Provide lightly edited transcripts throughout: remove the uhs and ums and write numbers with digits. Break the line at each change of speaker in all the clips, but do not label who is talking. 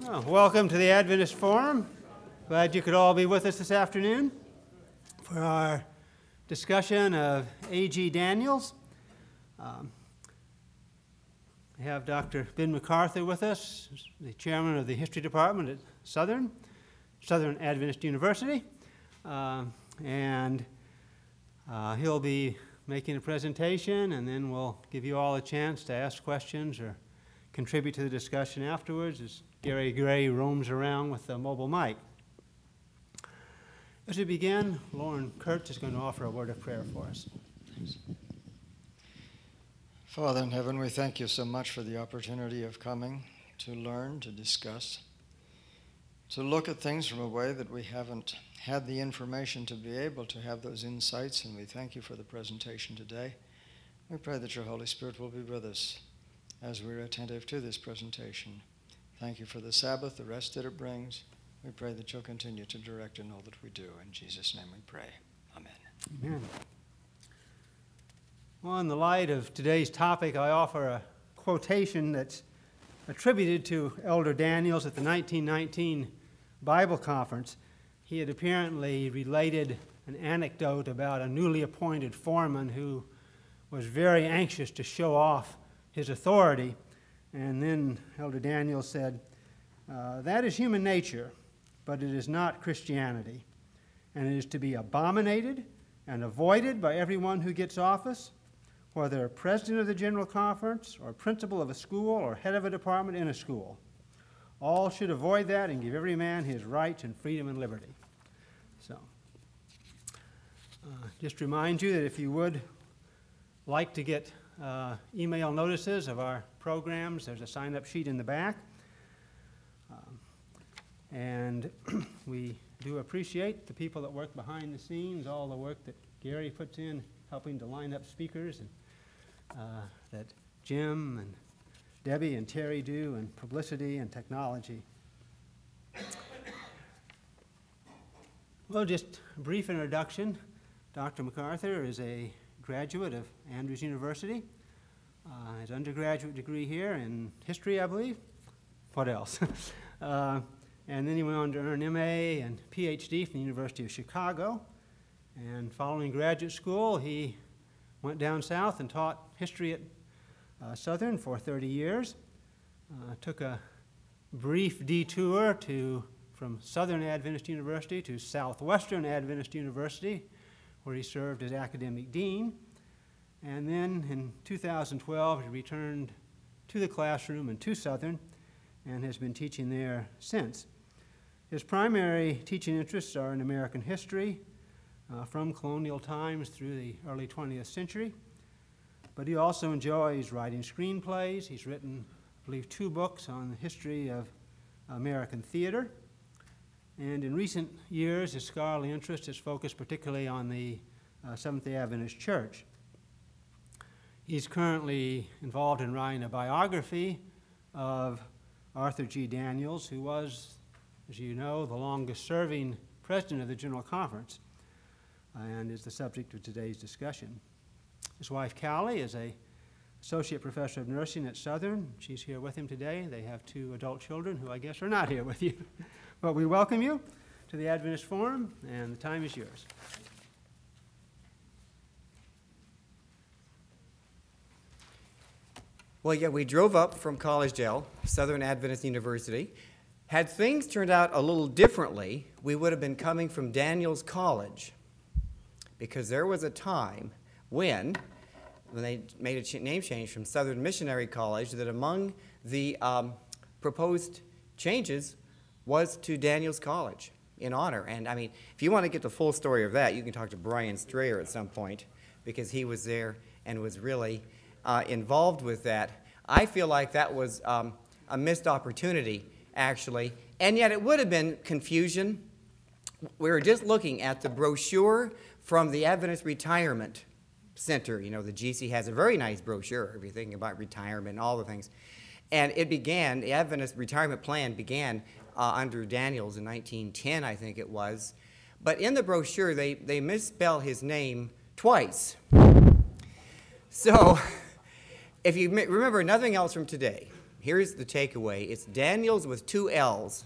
Well, welcome to the Adventist Forum. Glad you could all be with us this afternoon for our discussion of A.G. Daniels. We have Dr. Ben MacArthur with us, the chairman of the history department at Southern Adventist University. And he'll be making a presentation, and then we'll give you all a chance to ask questions or contribute to the discussion afterwards as Gary Gray roams around with the mobile mic. As we begin, Lauren Kurtz is going to offer a word of prayer for us. Thanks.
Father in heaven, we thank you so much for the opportunity of coming to learn, to discuss, to look at things from a way that we haven't had the information to be able to have those insights, and we thank you for the presentation today. We pray that your Holy Spirit will be with us as we're attentive to this presentation. Thank you for the Sabbath, the rest that it brings. We pray that you'll continue to direct in all that we do. In Jesus' name we pray. Amen.
Amen. Well, in the light of today's topic, I offer a quotation that's attributed to Elder Daniels at the 1919 Bible Conference. He had apparently related an anecdote about a newly appointed foreman who was very anxious to show off his authority. And then Elder Daniels said, that is human nature, but it is not Christianity. And it is to be abominated and avoided by everyone who gets office, whether president of the General Conference or principal of a school or head of a department in a school. All should avoid that and give every man his rights and freedom and liberty. So, just remind you that if you would like to get email notices of our programs, there's a sign-up sheet in the back. And we do appreciate the people that work behind the scenes, all the work that Gary puts in, helping to line up speakers, and that Jim and Debbie and Terry do, and publicity and technology. Well, just a brief introduction. Dr. MacArthur is a graduate of Andrews University. His undergraduate degree here in history, I believe. What else? And then he went on to earn MA and PhD from the University of Chicago. And following graduate school, he went down south and taught history at Southern for 30 years. Took a brief detour from Southern Adventist University to Southwestern Adventist University, where he served as academic dean. And then in 2012, he returned to the classroom and to Southern and has been teaching there since. His primary teaching interests are in American history, from colonial times through the early 20th century. But he also enjoys writing screenplays. He's written, I believe, 2 books on the history of American theater. And in recent years, his scholarly interest has focused particularly on the Seventh-day Adventist Church. He's currently involved in writing a biography of Arthur G. Daniels, who was, as you know, the longest-serving president of the General Conference, and is the subject of today's discussion. His wife, Callie, is an associate professor of nursing at Southern. She's here with him today. They have 2 adult children who I guess are not here with you. But we welcome you to the Adventist Forum, and the time is yours.
Well, yeah, we drove up from Collegedale, Southern Adventist University. Had things turned out a little differently, we would have been coming from Daniels College, because there was a time when they made a name change from Southern Missionary College, that among the proposed changes was to Daniels College in honor. And I mean, if you want to get the full story of that, you can talk to Brian Strayer at some point, because he was there and was really involved with that. I feel like that was a missed opportunity, actually, and yet it would have been confusion. We were just looking at the brochure from the Adventist Retirement Center. You know, the GC has a very nice brochure, everything about retirement, all the things. And it began, the Adventist Retirement Plan began under Daniels in 1910, I think it was. But in the brochure, they misspell his name twice. So, if you remember nothing else from today, Here's the takeaway. It's Daniels with 2 L's.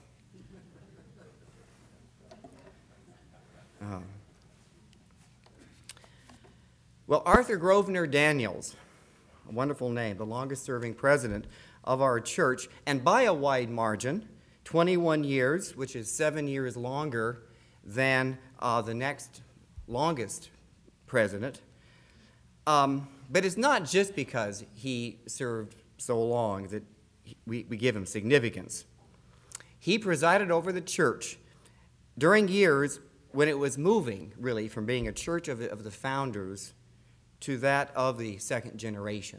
Well, Arthur Grosvenor Daniels, a wonderful name, the longest-serving president of our church, and by a wide margin, 21 years, which is 7 years longer than the next longest president. But it's not just because he served so long that we give him significance. He presided over the church during years when it was moving, really, from being a church of the founders to that of the second generation.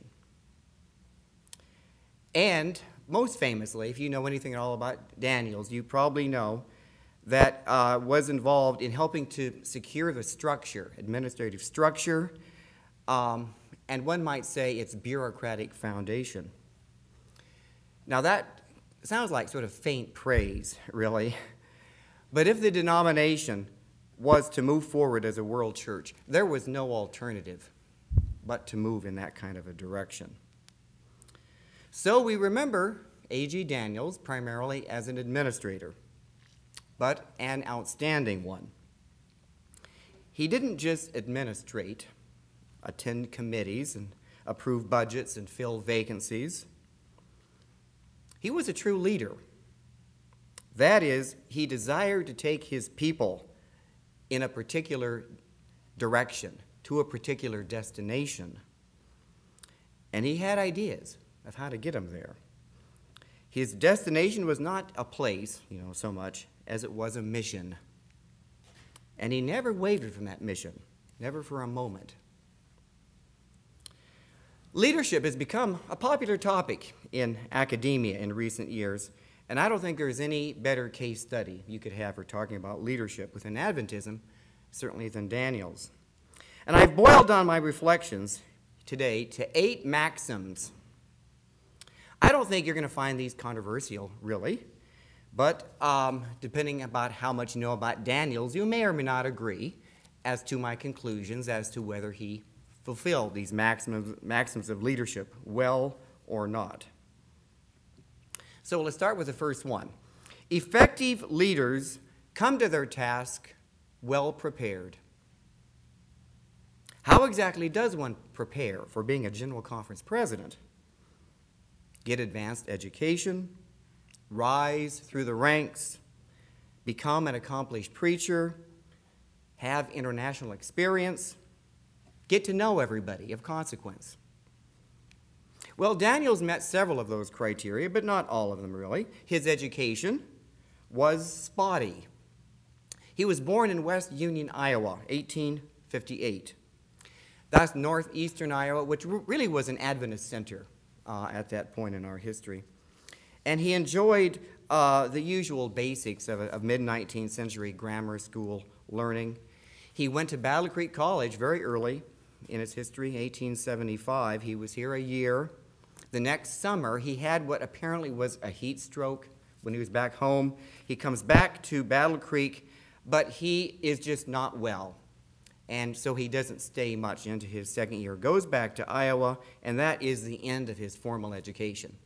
And most famously, if you know anything at all about Daniels, you probably know that was involved in helping to secure the structure, administrative structure, and one might say its bureaucratic foundation. Now that sounds like sort of faint praise, really. But if the denomination was to move forward as a world church, there was no alternative but to move in that kind of a direction. So we remember A.G. Daniels primarily as an administrator, but an outstanding one. He didn't just administrate, attend committees, and approve budgets and fill vacancies. He was a true leader. That is, he desired to take his people in a particular direction, to a particular destination. And he had ideas of how to get them there. His destination was not a place, so much as it was a mission. And he never wavered from that mission, never for a moment. Leadership has become a popular topic in academia in recent years, and I don't think there's any better case study you could have for talking about leadership within Adventism, certainly than Daniels. And I've boiled down my reflections today to 8 maxims. I don't think you're going to find these controversial, really, but depending about how much you know about Daniels, you may or may not agree as to my conclusions as to whether he fulfilled these maxims of leadership well or not. So let's start with the first one. Effective leaders come to their task well prepared. How exactly does one prepare for being a General Conference president? Get advanced education, rise through the ranks, become an accomplished preacher, have international experience, get to know everybody of consequence. Well, Daniels met several of those criteria, but not all of them, really. His education was spotty. He was born in West Union, Iowa, 1858. That's northeastern Iowa, which really was an Adventist center at that point in our history. And he enjoyed the usual basics of mid-19th century grammar school learning. He went to Battle Creek College very early in its history, 1875. He was here a year. The next summer, he had what apparently was a heat stroke when he was back home. He comes back to Battle Creek, but he is just not well. And so he doesn't stay much into his second year, goes back to Iowa, and that is the end of his formal education.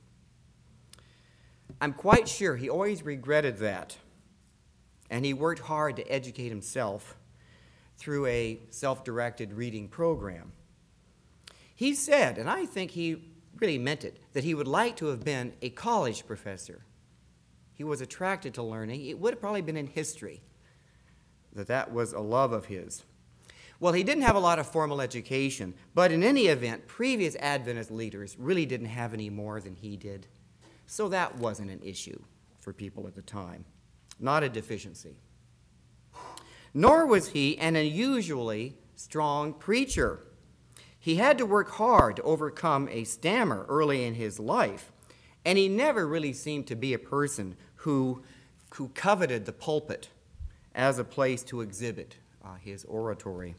I'm quite sure he always regretted that, and he worked hard to educate himself through a self-directed reading program. He said, and I think he really meant it, that he would like to have been a college professor. He was attracted to learning. It would have probably been in history, that was a love of his. Well, he didn't have a lot of formal education, but in any event, previous Adventist leaders really didn't have any more than he did. So that wasn't an issue for people at the time, not a deficiency. Nor was he an unusually strong preacher. He had to work hard to overcome a stammer early in his life, and he never really seemed to be a person who coveted the pulpit as a place to exhibit his oratory.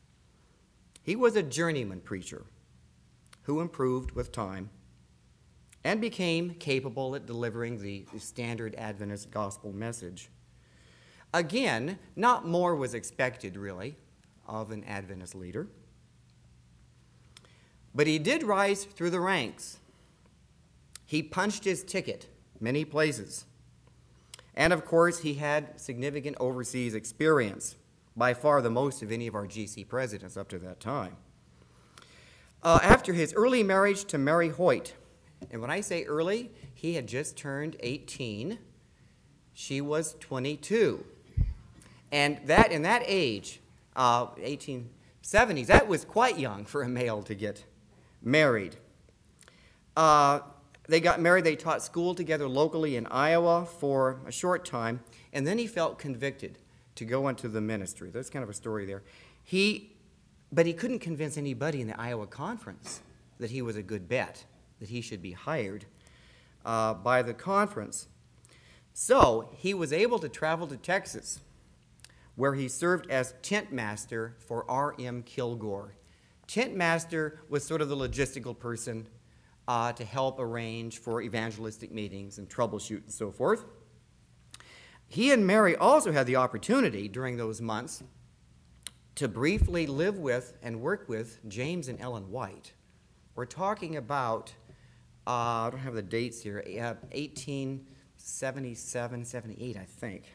He was a journeyman preacher who improved with time and became capable at delivering the standard Adventist gospel message. Again, not more was expected, really, of an Adventist leader. But he did rise through the ranks. He punched his ticket many places. And of course, he had significant overseas experience, by far the most of any of our GC presidents up to that time. After his early marriage to Mary Hoyt, and when I say early, he had just turned 18. She was 22. And that, in that age, 1870s, that was quite young for a male to get married. They got married, they taught school together locally in Iowa for a short time, and then he felt convicted to go into the ministry. There's kind of a story there. But he couldn't convince anybody in the Iowa conference that he was a good bet, that he should be hired by the conference. So he was able to travel to Texas, where he served as tent master for R.M. Kilgore. Tent master was sort of the logistical person to help arrange for evangelistic meetings and troubleshoot and so forth. He and Mary also had the opportunity during those months to briefly live with and work with James and Ellen White. We're talking about, I don't have the dates here, 1877, 78, I think.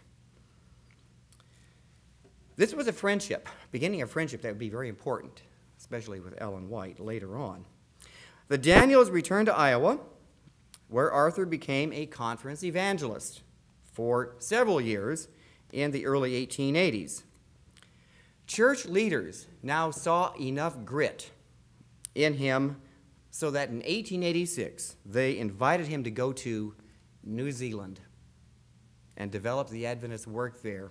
This was a friendship, beginning of friendship that would be very important, especially with Ellen White later on. The Daniels returned to Iowa, where Arthur became a conference evangelist for several years in the early 1880s. Church leaders now saw enough grit in him so that in 1886 they invited him to go to New Zealand and develop the Adventist work there.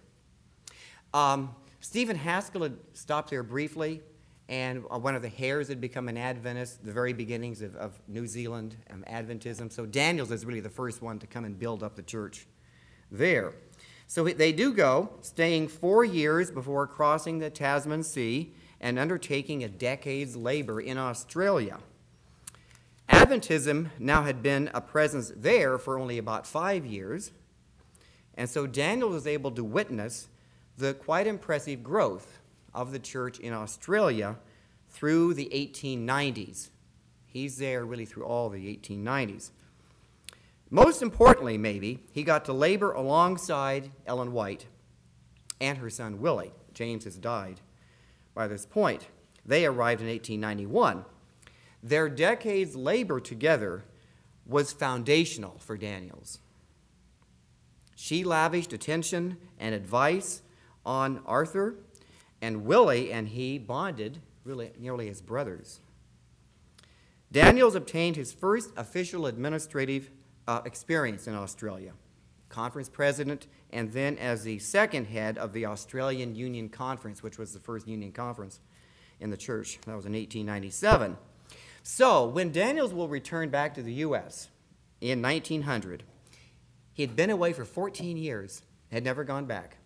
Stephen Haskell had stopped there briefly, and one of the Hares had become an Adventist, the very beginnings of New Zealand Adventism. So Daniels is really the first one to come and build up the church there. So they do go, staying 4 years before crossing the Tasman Sea and undertaking a decade's labor in Australia. Adventism now had been a presence there for only about 5 years, and so Daniel was able to witness the quite impressive growth of the church in Australia through the 1890s. He's there really through all the 1890s. Most importantly, maybe, he got to labor alongside Ellen White and her son Willie. James has died by this point. They arrived in 1891. Their decade's labor together was foundational for Daniels. She lavished attention and advice on Arthur, and Willie and he bonded really nearly as brothers. Daniels obtained his first official administrative experience in Australia, conference president, and then as the second head of the Australian Union Conference, which was the first union conference in the church. That was in 1897. So when Daniels will return back to the U.S. in 1900, he had been away for 14 years, had never gone back.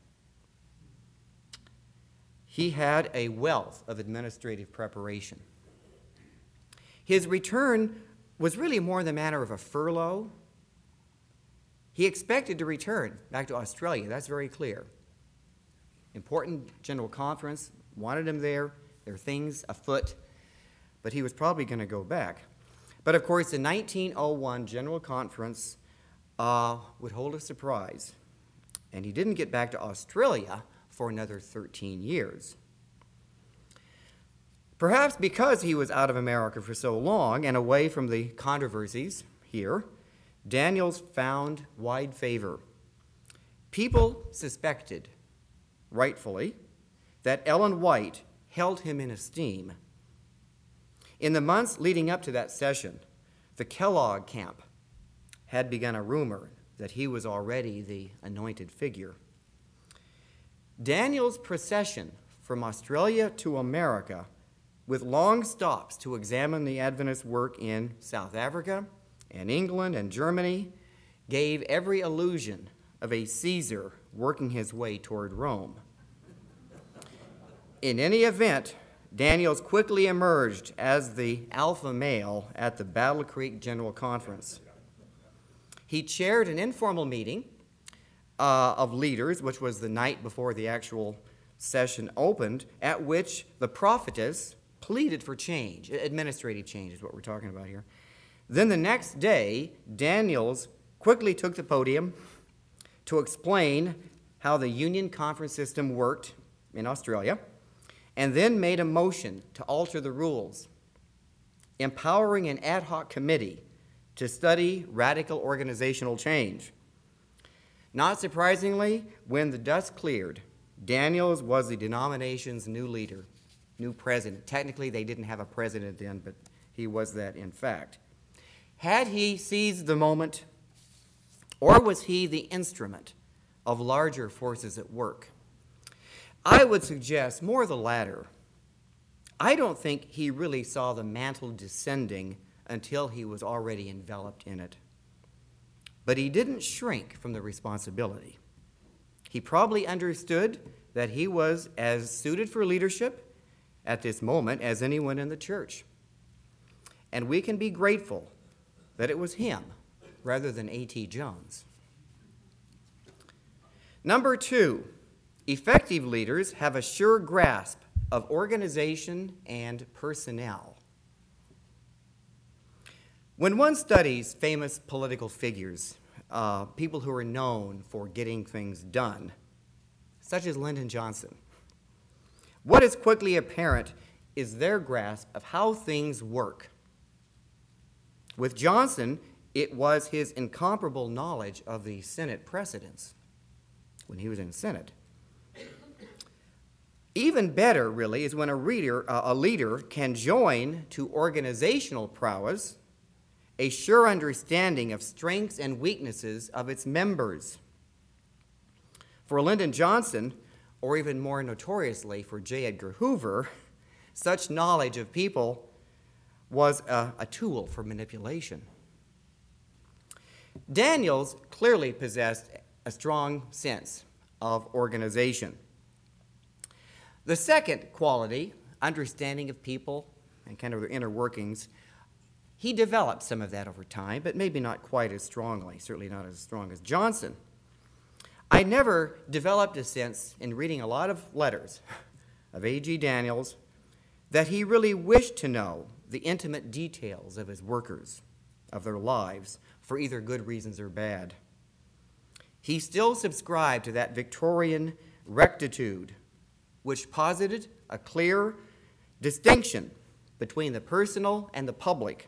He had a wealth of administrative preparation. His return was really more in the manner of a furlough. He expected to return back to Australia. That's very clear. Important general conference, wanted him there. There are things afoot, but he was probably going to go back. But of course, the 1901 general conference would hold a surprise, and he didn't get back to Australia for another 13 years. Perhaps because he was out of America for so long and away from the controversies here, Daniels found wide favor. People suspected, rightfully, that Ellen White held him in esteem. In the months leading up to that session, the Kellogg camp had begun a rumor that he was already the anointed figure. Daniel's procession from Australia to America, with long stops to examine the Adventist work in South Africa and England and Germany, gave every illusion of a Caesar working his way toward Rome. In any event, Daniels quickly emerged as the alpha male at the Battle Creek General Conference. He chaired an informal meeting of leaders, which was the night before the actual session opened, at which the prophetess pleaded for change. Administrative change is what we're talking about here. Then the next day, Daniels quickly took the podium to explain how the Union Conference system worked in Australia, and then made a motion to alter the rules, empowering an ad hoc committee to study radical organizational change. Not surprisingly, when the dust cleared, Daniels was the denomination's new leader, new president. Technically, they didn't have a president then, but he was that in fact. Had he seized the moment, or was he the instrument of larger forces at work? I would suggest more the latter. I don't think he really saw the mantle descending until he was already enveloped in it. But he didn't shrink from the responsibility. He probably understood that he was as suited for leadership at this moment as anyone in the church. And we can be grateful that it was him rather than A.T. Jones. Number 2, effective leaders have a sure grasp of organization and personnel. When one studies famous political figures, people who are known for getting things done, such as Lyndon Johnson, what is quickly apparent is their grasp of how things work. With Johnson, it was his incomparable knowledge of the Senate precedents when he was in the Senate. Even better, really, is when a leader can join to organizational prowess a sure understanding of strengths and weaknesses of its members. For Lyndon Johnson, or even more notoriously for J. Edgar Hoover, such knowledge of people was a tool for manipulation. Daniels clearly possessed a strong sense of organization. The second quality, understanding of people and kind of their inner workings, he developed some of that over time, but maybe not quite as strongly, certainly not as strong as Johnson. I never developed a sense in reading a lot of letters of A.G. Daniels that he really wished to know the intimate details of his workers, of their lives, for either good reasons or bad. He still subscribed to that Victorian rectitude, which posited a clear distinction between the personal and the public,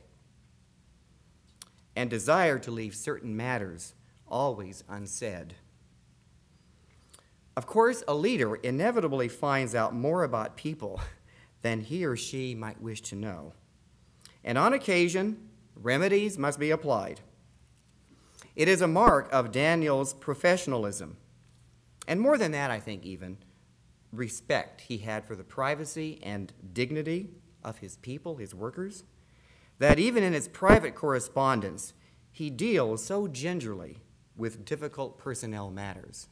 and desired to leave certain matters always unsaid. Of course, a leader inevitably finds out more about people than he or she might wish to know. And on occasion, remedies must be applied. It is a mark of Daniel's professionalism, and more than that, I think even, respect he had for the privacy and dignity of his people, his workers, that even in his private correspondence, he deals so gingerly with difficult personnel matters.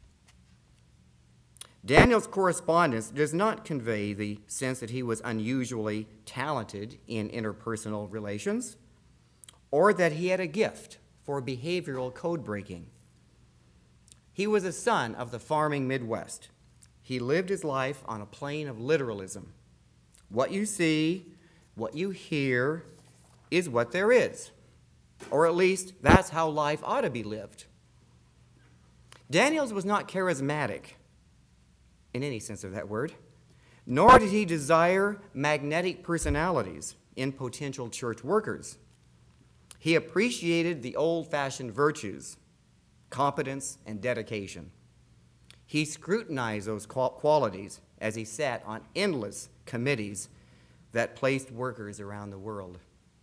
Daniel's correspondence does not convey the sense that he was unusually talented in interpersonal relations, or that he had a gift for behavioral code breaking. He was a son of the farming Midwest. He lived his life on a plane of literalism. What you see, what you hear, is what there is. Or at least, that's how life ought to be lived. Daniels was not charismatic, in any sense of that word, nor did he desire magnetic personalities in potential church workers. He appreciated the old-fashioned virtues, competence, and dedication. He scrutinized those qualities as he sat on endless committees that placed workers around the world.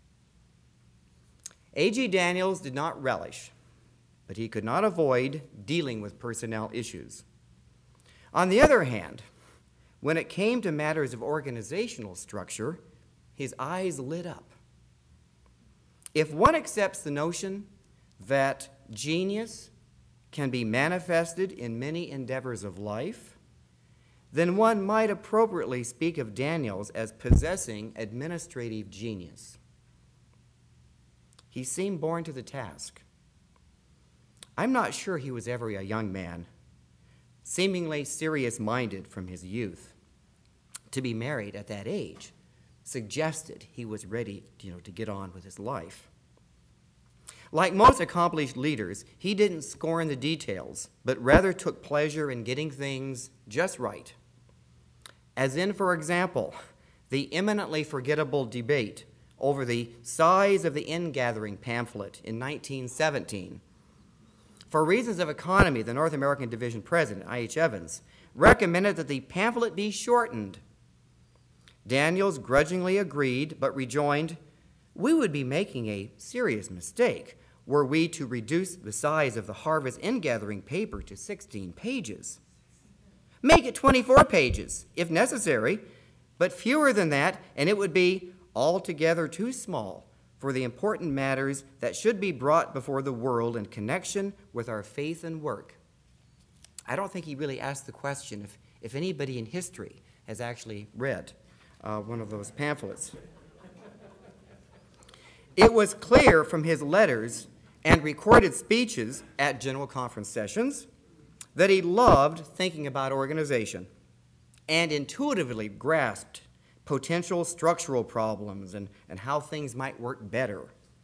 A.G. Daniels did not relish, but he could not avoid dealing with personnel issues. On the other hand, when it came to matters of organizational structure, his eyes lit up. If one accepts the notion that genius can be manifested in many endeavors of life, then one might appropriately speak of Daniels as possessing administrative genius. He seemed born to the task. I'm not sure he was ever a young man, seemingly serious-minded from his youth. To be married at that age suggested he was ready, to get on with his life. Like most accomplished leaders, he didn't scorn the details, but rather took pleasure in getting things just right. As in, for example, the eminently forgettable debate over the size of the ingathering pamphlet in 1917. For reasons of economy, the North American Division President, I.H. Evans, recommended that the pamphlet be shortened. Daniels grudgingly agreed, but rejoined, "We would be making a serious mistake were we to reduce the size of the harvest ingathering paper to 16 pages. Make it 24 pages, if necessary, but fewer than that, and it would be altogether too small for the important matters that should be brought before the world in connection with our faith and work." I don't think he really asked the question if anybody in history has actually read one of those pamphlets. It was clear from his letters and recorded speeches at General Conference sessions that he loved thinking about organization and intuitively grasped potential structural problems and how things might work better.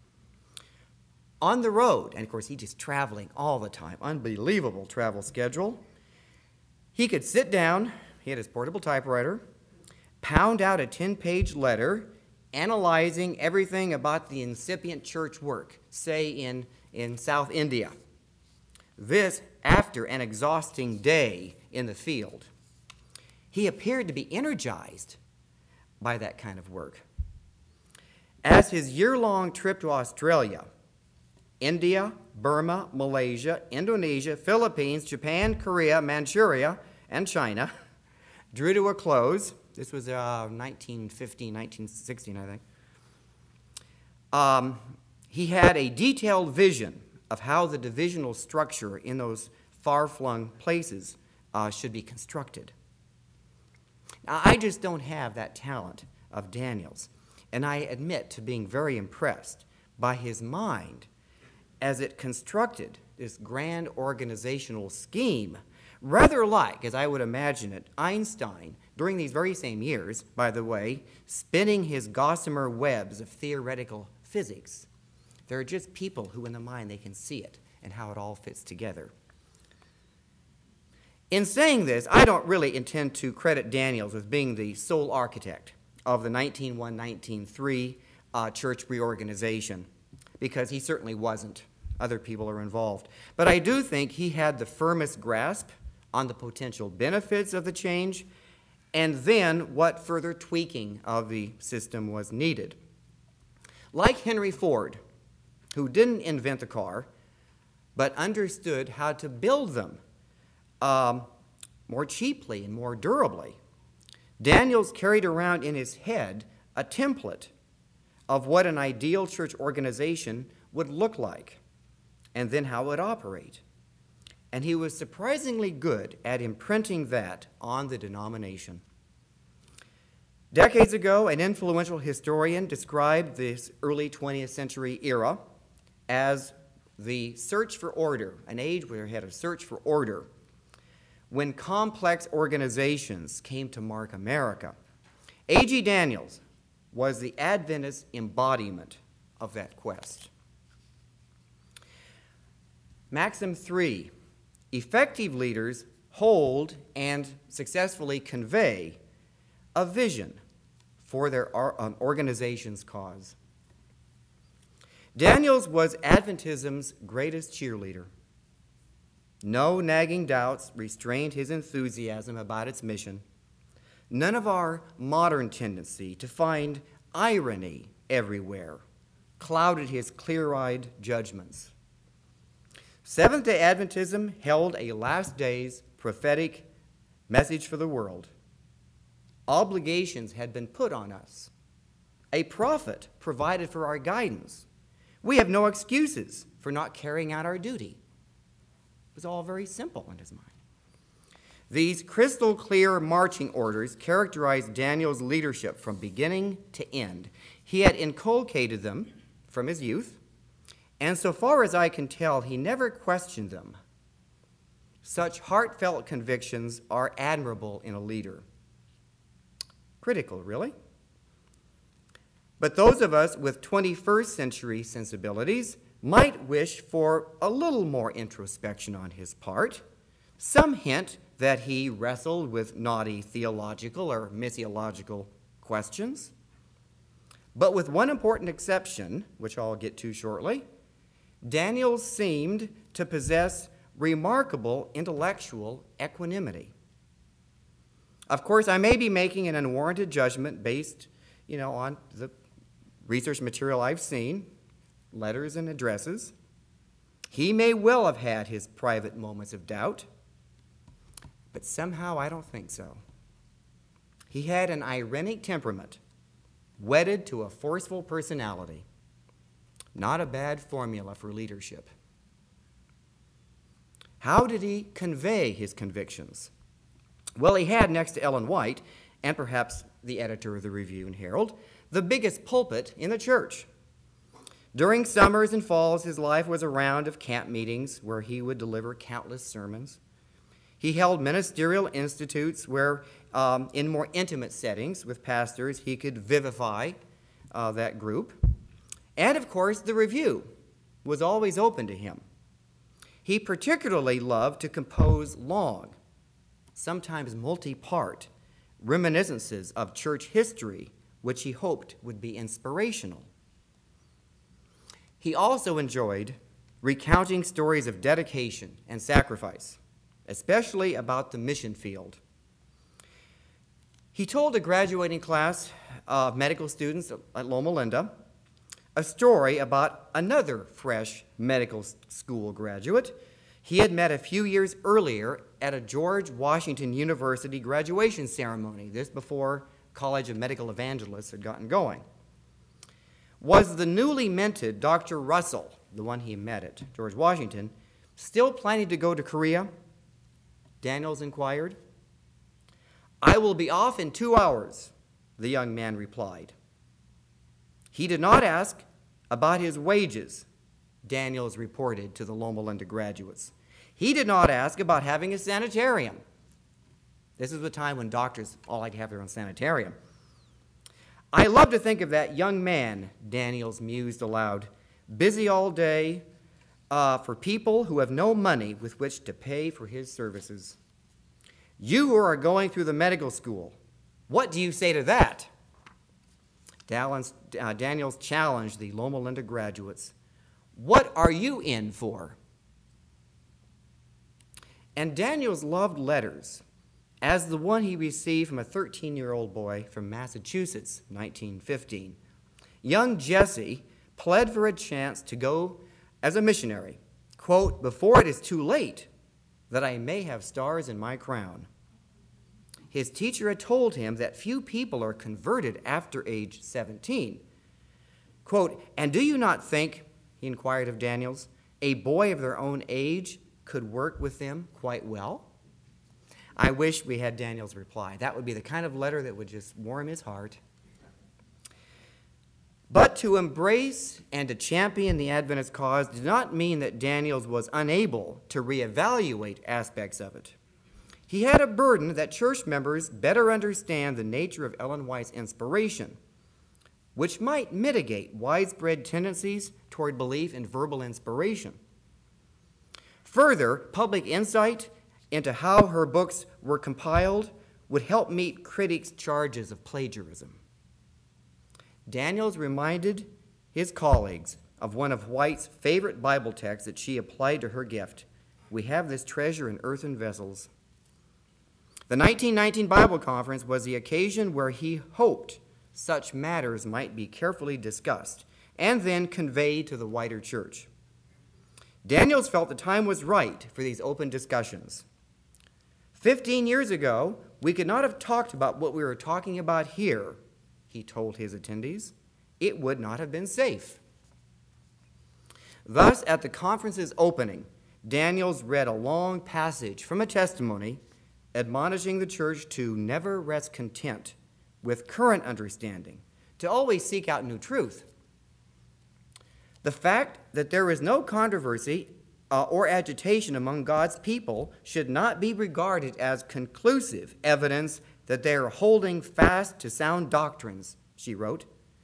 On the road, and of course he's just traveling all the time, unbelievable travel schedule, he could sit down, he had his portable typewriter, pound out a 10-page letter analyzing everything about the incipient church work, say in South India. This after an exhausting day in the field. He appeared to be energized by that kind of work. As his year-long trip to Australia, India, Burma, Malaysia, Indonesia, Philippines, Japan, Korea, Manchuria, and China drew to a close. This was 1915, 1916, I think. He had a detailed vision of how the divisional structure in those far-flung places should be constructed. Now, I just don't have that talent of Daniel's, and I admit to being very impressed by his mind as it constructed this grand organizational scheme, rather like, as I would imagine it, Einstein, during these very same years, by the way, spinning his gossamer webs of theoretical physics. There are just people who in the mind they can see it and how it all fits together. In saying this, I don't really intend to credit Daniels with being the sole architect of the 1901-1903 church reorganization, because he certainly wasn't. Other people are involved. But I do think he had the firmest grasp on the potential benefits of the change, and then what further tweaking of the system was needed. Like Henry Ford, who didn't invent the car, but understood how to build them more cheaply and more durably, Daniels carried around in his head a template of what an ideal church organization would look like, and then how it would operate. And he was surprisingly good at imprinting that on the denomination. Decades ago, an influential historian described this early 20th century era as the search for order, an age where they had a search for order, when complex organizations came to mark America. A.G. Daniels was the Adventist embodiment of that quest. Maxim 3, effective leaders hold and successfully convey a vision for their organization's cause. Daniels was Adventism's greatest cheerleader. No nagging doubts restrained his enthusiasm about its mission. None of our modern tendency to find irony everywhere clouded his clear-eyed judgments. Seventh-day Adventism held a last days prophetic message for the world. Obligations had been put on us. A prophet provided for our guidance. We have no excuses for not carrying out our duty. It was all very simple in his mind. These crystal clear marching orders characterized Daniel's leadership from beginning to end. He had inculcated them from his youth, and so far as I can tell, he never questioned them. Such heartfelt convictions are admirable in a leader. Critical, really. But those of us with 21st century sensibilities might wish for a little more introspection on his part, some hint that he wrestled with knotty theological or missiological questions. But with one important exception, which I'll get to shortly, Daniel seemed to possess remarkable intellectual equanimity. Of course, I may be making an unwarranted judgment based, on the research material I've seen, letters and addresses. He may well have had his private moments of doubt, but somehow I don't think so. He had an irenic temperament, wedded to a forceful personality. Not a bad formula for leadership. How did he convey his convictions? Well, he had, next to Ellen White, and perhaps the editor of the Review and Herald, the biggest pulpit in the church. During summers and falls, his life was a round of camp meetings where he would deliver countless sermons. He held ministerial institutes where, in more intimate settings with pastors, he could vivify that group. And, of course, the Review was always open to him. He particularly loved to compose long, sometimes multi-part, reminiscences of church history, which he hoped would be inspirational. He also enjoyed recounting stories of dedication and sacrifice, especially about the mission field. He told a graduating class of medical students at Loma Linda a story about another fresh medical school graduate he had met a few years earlier at a George Washington University graduation ceremony, this before College of Medical Evangelists had gotten going. Was the newly minted Dr. Russell, the one he met at George Washington, still planning to go to Korea? Daniels inquired. "I will be off in 2 hours," the young man replied. He did not ask about his wages, Daniels reported to the Loma Linda graduates. He did not ask about having a sanitarium. This is the time when doctors all like to have their own sanitarium. "I love to think of that young man," Daniels mused aloud, "busy all day for people who have no money with which to pay for his services. You who are going through the medical school, what do you say to that?" Daniels challenged the Loma Linda graduates. "What are you in for?" And Daniels loved letters, as the one he received from a 13-year-old boy from Massachusetts, 1915. Young Jesse pled for a chance to go as a missionary, quote, "before it is too late, that I may have stars in my crown." His teacher had told him that few people are converted after age 17. Quote, "And do you not think," he inquired of Daniels, "a boy of their own age could work with them quite well?" I wish we had Daniels' reply. That would be the kind of letter that would just warm his heart. But to embrace and to champion the Adventist cause did not mean that Daniels was unable to reevaluate aspects of it. He had a burden that church members better understand the nature of Ellen White's inspiration, which might mitigate widespread tendencies toward belief in verbal inspiration. Further, public insight into how her books were compiled would help meet critics' charges of plagiarism. Daniels reminded his colleagues of one of White's favorite Bible texts that she applied to her gift. "We have this treasure in earthen vessels." The 1919 Bible Conference was the occasion where he hoped such matters might be carefully discussed and then conveyed to the wider church. Daniels felt the time was right for these open discussions. 15 years ago, we could not have talked about what we were talking about here, he told his attendees. It would not have been safe. Thus, at the conference's opening, Daniels read a long passage from a testimony admonishing the church to never rest content with current understanding, to always seek out new truth. The fact that there is no controversy or agitation among God's people should not be regarded as conclusive evidence that they are holding fast to sound doctrines, she wrote.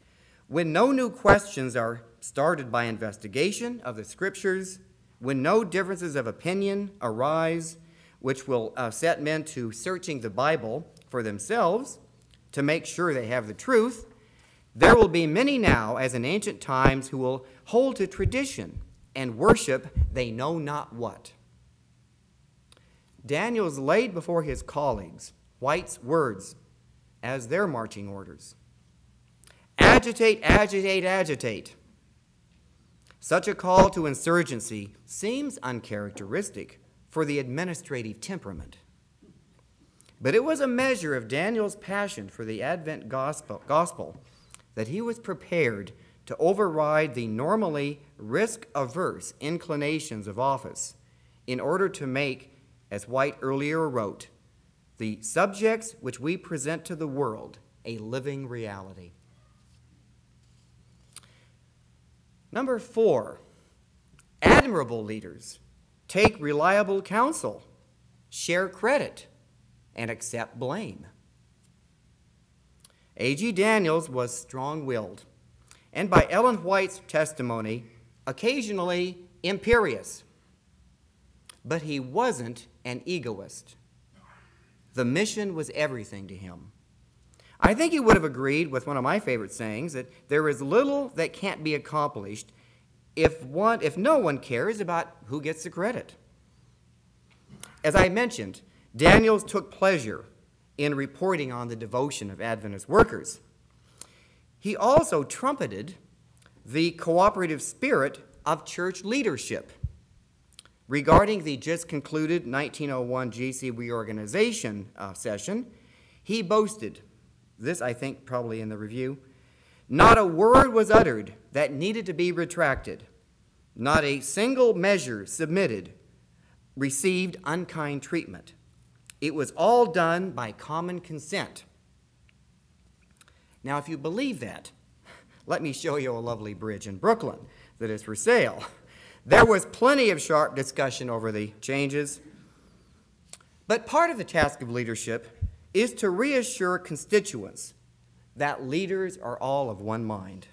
when no new questions are started by investigation of the Scriptures, when no differences of opinion arise, which will set men to searching the Bible for themselves to make sure they have the truth, there will be many now, as in ancient times, who will hold to tradition and worship they know not what. Daniel's laid before his colleagues White's words as their marching orders. Agitate, agitate, agitate. Such a call to insurgency seems uncharacteristic for the administrative temperament. But it was a measure of Daniel's passion for the Advent gospel that he was prepared to override the normally risk-averse inclinations of office in order to make, as White earlier wrote, the subjects which we present to the world a living reality. Number 4, admirable leaders take reliable counsel, share credit, and accept blame. A.G. Daniels was strong-willed, and by Ellen White's testimony, occasionally imperious. But he wasn't an egoist. The mission was everything to him. I think he would have agreed with one of my favorite sayings that there is little that can't be accomplished if no one cares about who gets the credit. As I mentioned, Daniels took pleasure in reporting on the devotion of Adventist workers. He also trumpeted the cooperative spirit of church leadership. Regarding the just concluded 1901 GC reorganization session, he boasted, this I think probably in the review, not a word was uttered that needed to be retracted. Not a single measure submitted received unkind treatment. It was all done by common consent. Now, if you believe that, let me show you a lovely bridge in Brooklyn that is for sale. There was plenty of sharp discussion over the changes, but part of the task of leadership is to reassure constituents that leaders are all of one mind.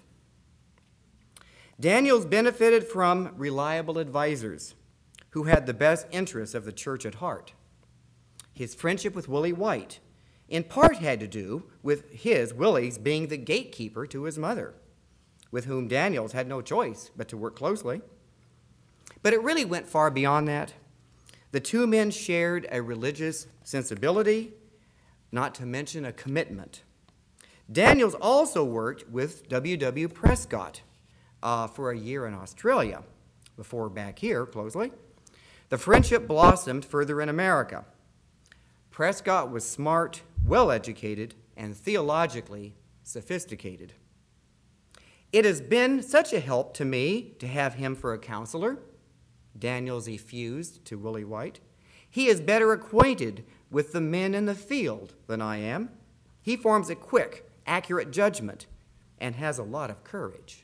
Daniels benefited from reliable advisors who had the best interests of the church at heart. His friendship with Willie White in part had to do with Willie's being the gatekeeper to his mother, with whom Daniels had no choice but to work closely. But it really went far beyond that. The two men shared a religious sensibility, not to mention a commitment. Daniels also worked with W.W. Prescott for a year in Australia, before back here closely. The friendship blossomed further in America. Prescott was smart, well-educated, and theologically sophisticated. It has been such a help to me to have him for a counselor. Daniels effused to Willie White. He is better acquainted with the men in the field than I am. He forms a quick, accurate judgment and has a lot of courage.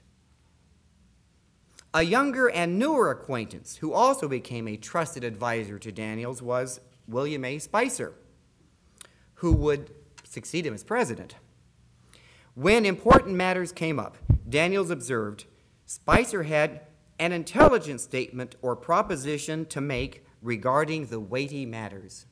A younger and newer acquaintance who also became a trusted advisor to Daniels was William A. Spicer, who would succeed him as president. When important matters came up, Daniels observed Spicer had an intelligent statement or proposition to make regarding the weighty matters.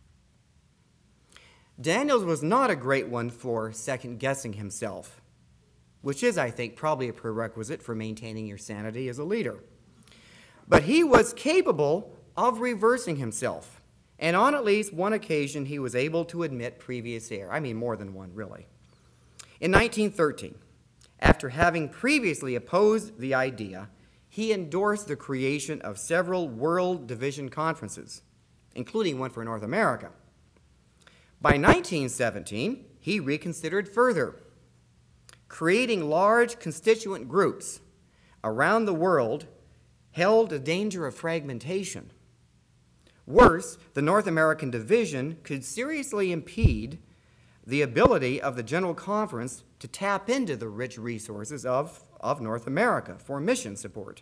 Daniels was not a great one for second-guessing himself, which is, I think, probably a prerequisite for maintaining your sanity as a leader. But he was capable of reversing himself, and on at least one occasion he was able to admit previous error. I mean, more than one, really. In 1913, after having previously opposed the idea, he endorsed the creation of several World Division Conferences, including one for North America. By 1917, he reconsidered further, creating large constituent groups around the world held a danger of fragmentation. Worse, the North American division could seriously impede the ability of the General Conference to tap into the rich resources of North America for mission support.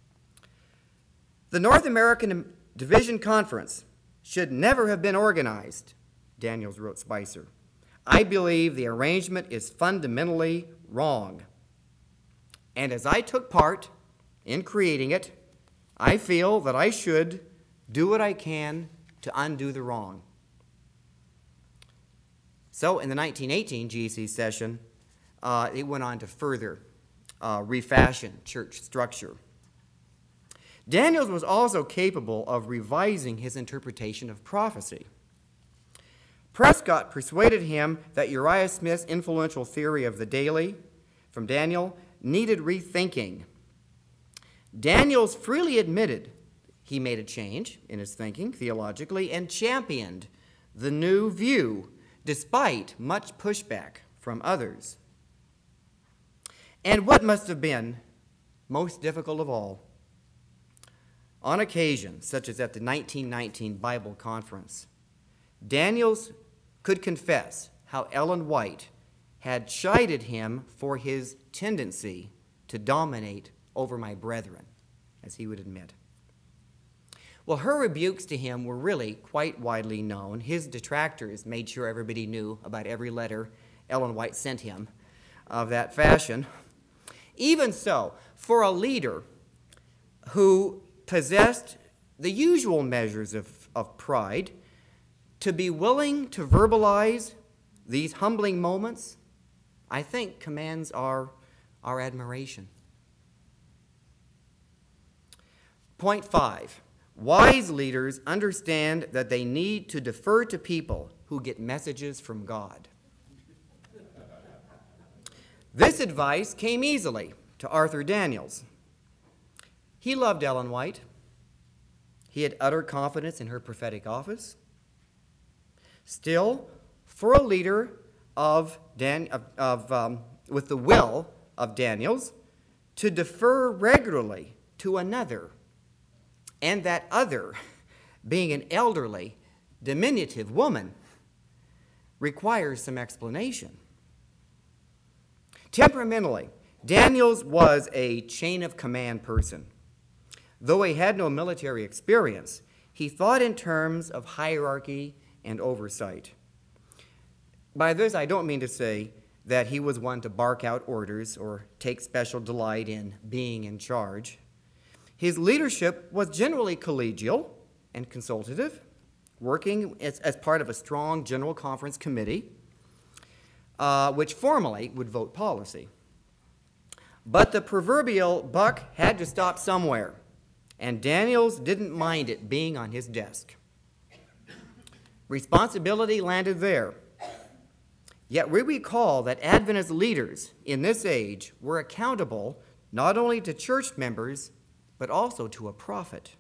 The North American Division Conference should never have been organized, Daniels wrote Spicer. I believe the arrangement is fundamentally wrong. And as I took part in creating it, I feel that I should do what I can to undo the wrong. So in the 1918 GEC session, it went on to further refashion church structure. Daniels was also capable of revising his interpretation of prophecy. Prescott persuaded him that Uriah Smith's influential theory of the daily from Daniel needed rethinking. Daniels freely admitted he made a change in his thinking theologically and championed the new view despite much pushback from others. And what must have been most difficult of all, on occasions such as at the 1919 Bible Conference, Daniels could confess how Ellen White had chided him for his tendency to dominate over my brethren, as he would admit. Well, her rebukes to him were really quite widely known. His detractors made sure everybody knew about every letter Ellen White sent him of that fashion. Even so, for a leader who possessed the usual measures of pride, to be willing to verbalize these humbling moments, I think commands our admiration. Point 5. Wise leaders understand that they need to defer to people who get messages from God. This advice came easily to Arthur Daniels. He loved Ellen White. He had utter confidence in her prophetic office. Still, for a leader with the will of Daniels to defer regularly to another, and that other being an elderly, diminutive woman, requires some explanation. Temperamentally, Daniels was a chain of command person. Though he had no military experience, he thought in terms of hierarchy and oversight. By this, I don't mean to say that he was one to bark out orders or take special delight in being in charge. His leadership was generally collegial and consultative, working as part of a strong general conference committee, which formally would vote policy. But the proverbial buck had to stop somewhere, and Daniels didn't mind it being on his desk. Responsibility landed there. Yet we recall that Adventist leaders in this age were accountable not only to church members, but also to a prophet.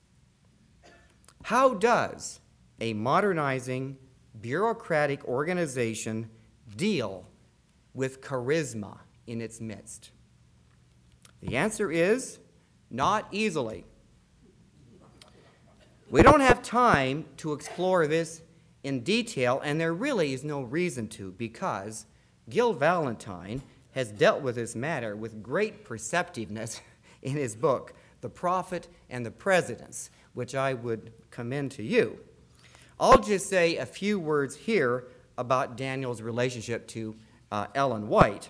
How does a modernizing, bureaucratic organization deal with charisma in its midst? The answer is not easily. We don't have time to explore this in detail, and there really is no reason to, because Gil Valentine has dealt with this matter with great perceptiveness in his book, The Prophet and the Presidents, which I would commend to you. I'll just say a few words here about Daniel's relationship to Ellen White.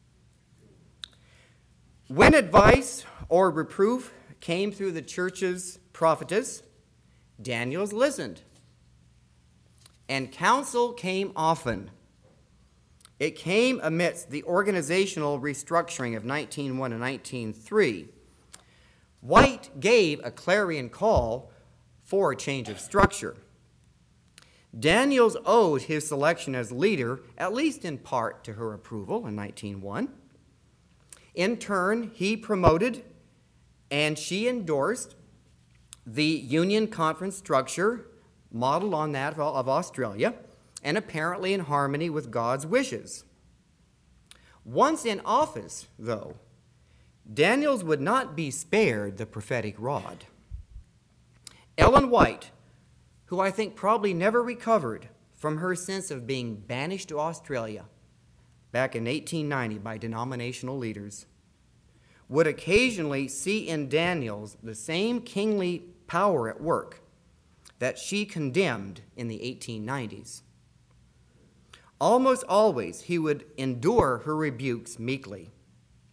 When advice or reproof came through the church's prophetess, Daniels listened, and counsel came often. It came amidst the organizational restructuring of 1901 and 1903. White gave a clarion call for a change of structure. Daniels owed his selection as leader, at least in part, to her approval in 1901. In turn, he promoted and she endorsed the Union Conference structure modeled on that of Australia, and apparently in harmony with God's wishes. Once in office, though, Daniels would not be spared the prophetic rod. Ellen White, who I think probably never recovered from her sense of being banished to Australia back in 1890 by denominational leaders, would occasionally see in Daniels the same kingly power at work that she condemned in the 1890s. Almost always he would endure her rebukes meekly.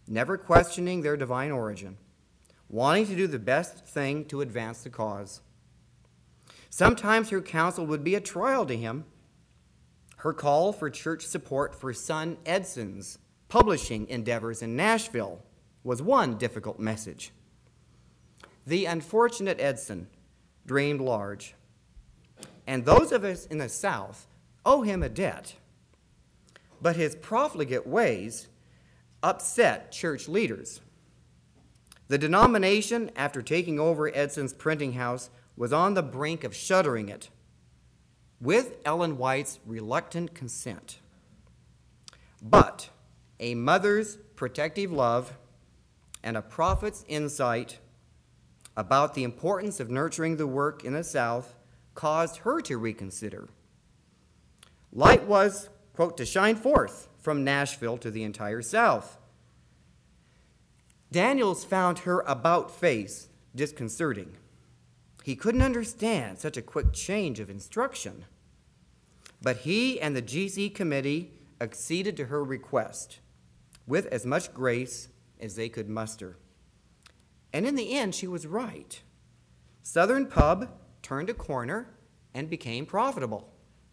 never questioning their divine origin, wanting to do the best thing to advance the cause. Sometimes her counsel would be a trial to him. Her call for church support for son Edson's publishing endeavors in Nashville was one difficult message. The unfortunate Edson dreamed large, and those of us in the South owe him a debt. But his profligate ways upset church leaders. The denomination, after taking over Edson's printing house, was on the brink of shuttering it, with Ellen White's reluctant consent. But a mother's protective love and a prophet's insight about the importance of nurturing the work in the South caused her to reconsider. Light was, quote, to shine forth from Nashville to the entire South. Daniels found her about-face disconcerting. He couldn't understand such a quick change of instruction. But he and the GC committee acceded to her request with as much grace as they could muster. And in the end, she was right. Southern Pub turned a corner and became profitable.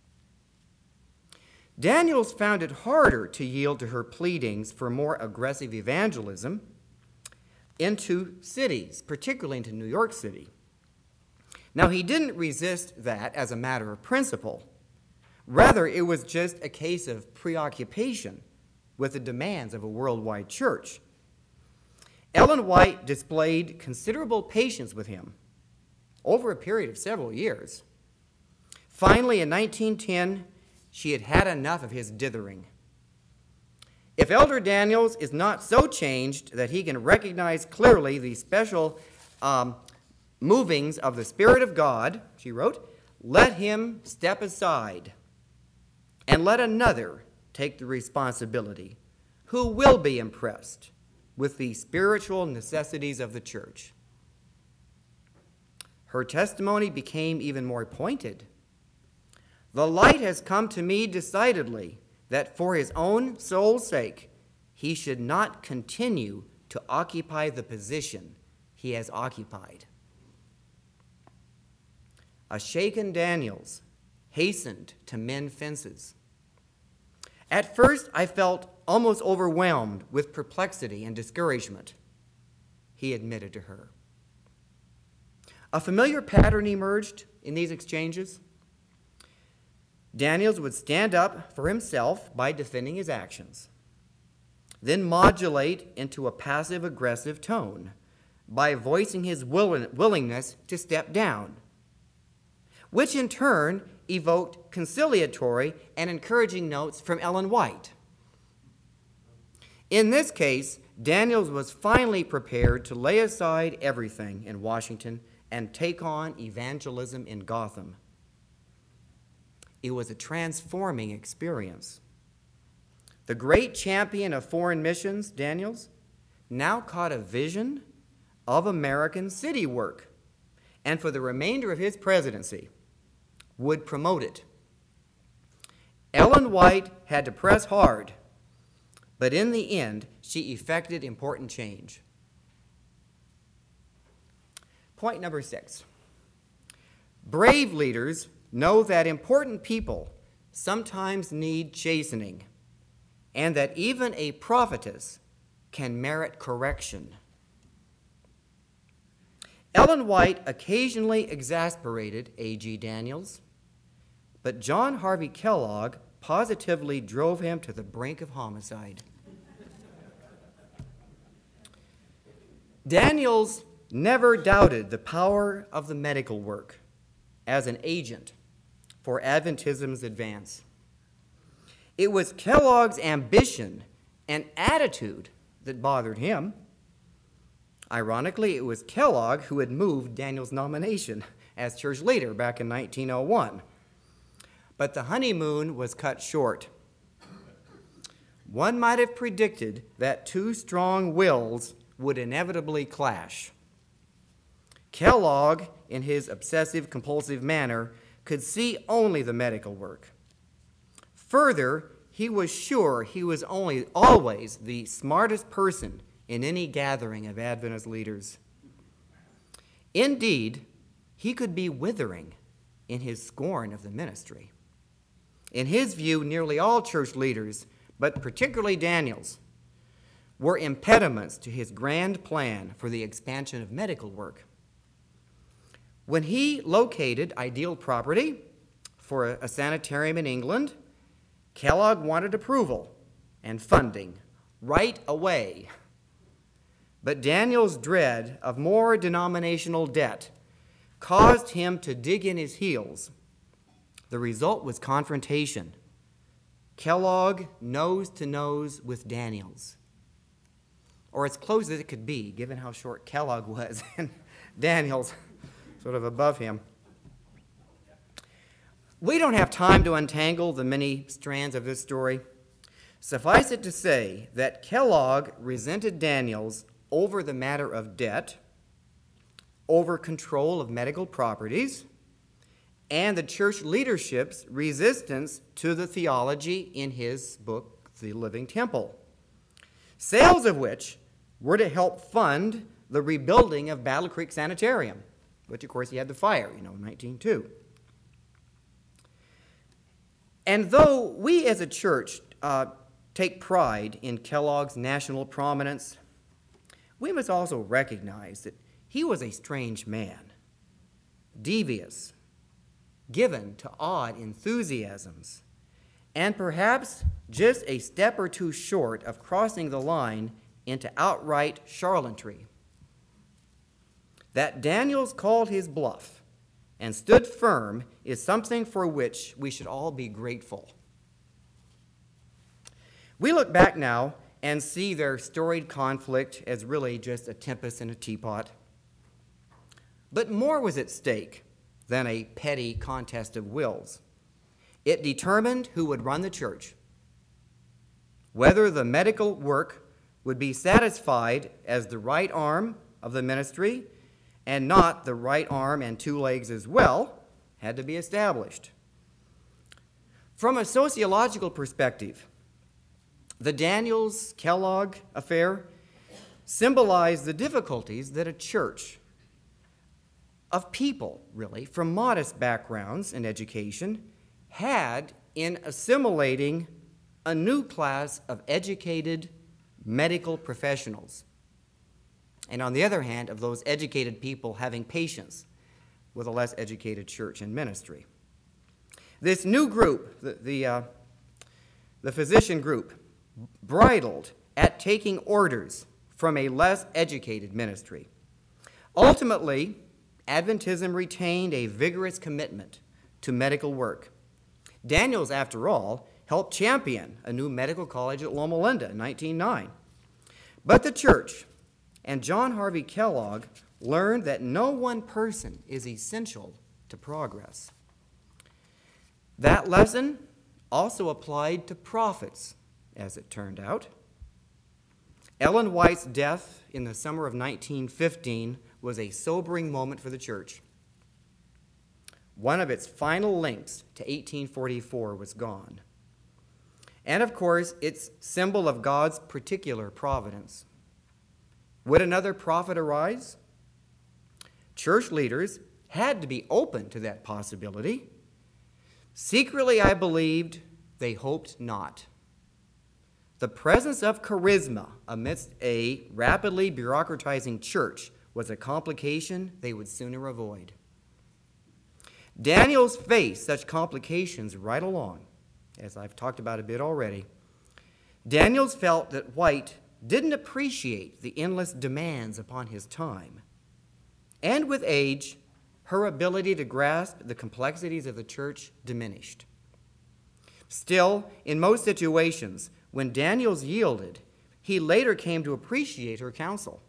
Daniels found it harder to yield to her pleadings for more aggressive evangelism into cities, particularly into New York City. Now, he didn't resist that as a matter of principle. Rather, it was just a case of preoccupation with the demands of a worldwide church. Ellen White displayed considerable patience with him over a period of several years. Finally, in 1910, she had had enough of his dithering. If Elder Daniels is not so changed that he can recognize clearly the special movings of the Spirit of God, she wrote, let him step aside and let another take the responsibility who will be impressed with the spiritual necessities of the church. Her testimony became even more pointed. The light has come to me decidedly that for his own soul's sake, he should not continue to occupy the position he has occupied. A shaken Daniels hastened to mend fences. At first, I felt almost overwhelmed with perplexity and discouragement, he admitted to her. A familiar pattern emerged in these exchanges. Daniels would stand up for himself by defending his actions, then modulate into a passive-aggressive tone by voicing his willingness to step down, which in turn evoked conciliatory and encouraging notes from Ellen White. In this case, Daniels was finally prepared to lay aside everything in Washington and take on evangelism in Gotham. It was a transforming experience. The great champion of foreign missions, Daniels, now caught a vision of American city work, and for the remainder of his presidency, would promote it. Ellen White had to press hard, but in the end, she effected important change. Point number 6. Brave leaders know that important people sometimes need chastening, and that even a prophetess can merit correction. Ellen White occasionally exasperated A.G. Daniels, but John Harvey Kellogg positively drove him to the brink of homicide. Daniels never doubted the power of the medical work as an agent for Adventism's advance. It was Kellogg's ambition and attitude that bothered him. Ironically, it was Kellogg who had moved Daniels' nomination as church leader back in 1901. But the honeymoon was cut short. One might have predicted that two strong wills would inevitably clash. Kellogg, in his obsessive-compulsive manner, could see only the medical work. Further, he was sure he was always the smartest person in any gathering of Adventist leaders. Indeed, he could be withering in his scorn of the ministry. In his view, nearly all church leaders, but particularly Daniel's, were impediments to his grand plan for the expansion of medical work. When he located ideal property for a sanitarium in England, Kellogg wanted approval and funding right away. But Daniel's dread of more denominational debt caused him to dig in his heels. The result was confrontation. Kellogg nose to nose with Daniels, or as close as it could be, given how short Kellogg was and Daniels sort of above him. We don't have time to untangle the many strands of this story. Suffice it to say that Kellogg resented Daniels over the matter of debt, over control of medical properties, and the church leadership's resistance to the theology in his book, The Living Temple, sales of which were to help fund the rebuilding of Battle Creek Sanitarium, which, of course, he had the fire, in 1902. And though we as a church take pride in Kellogg's national prominence, we must also recognize that he was a strange man, devious, given to odd enthusiasms, and perhaps just a step or two short of crossing the line into outright charlatanry. That Daniels called his bluff and stood firm is something for which we should all be grateful. We look back now and see their storied conflict as really just a tempest in a teapot. But more was at stake than a petty contest of wills. It determined who would run the church, whether the medical work would be satisfied as the right arm of the ministry and not the right arm and two legs as well, had to be established. From a sociological perspective, the Daniels-Kellogg affair symbolized the difficulties that a church of people, really, from modest backgrounds and education, had in assimilating a new class of educated medical professionals. And on the other hand, of those educated people having patience with a less educated church and ministry. This new group, the physician group, bridled at taking orders from a less educated ministry. Ultimately, Adventism retained a vigorous commitment to medical work. Daniels, after all, helped champion a new medical college at Loma Linda in 1909. But the church and John Harvey Kellogg learned that no one person is essential to progress. That lesson also applied to prophets, as it turned out. Ellen White's death in the summer of 1915 was a sobering moment for the church. One of its final links to 1844 was gone. And of course, its symbol of God's particular providence. Would another prophet arise? Church leaders had to be open to that possibility. Secretly, I believed they hoped not. The presence of charisma amidst a rapidly bureaucratizing church was a complication they would sooner avoid. Daniels faced such complications right along, as I've talked about a bit already. Daniels felt that White didn't appreciate the endless demands upon his time. And with age, her ability to grasp the complexities of the church diminished. Still, in most situations, when Daniels yielded, he later came to appreciate her counsel.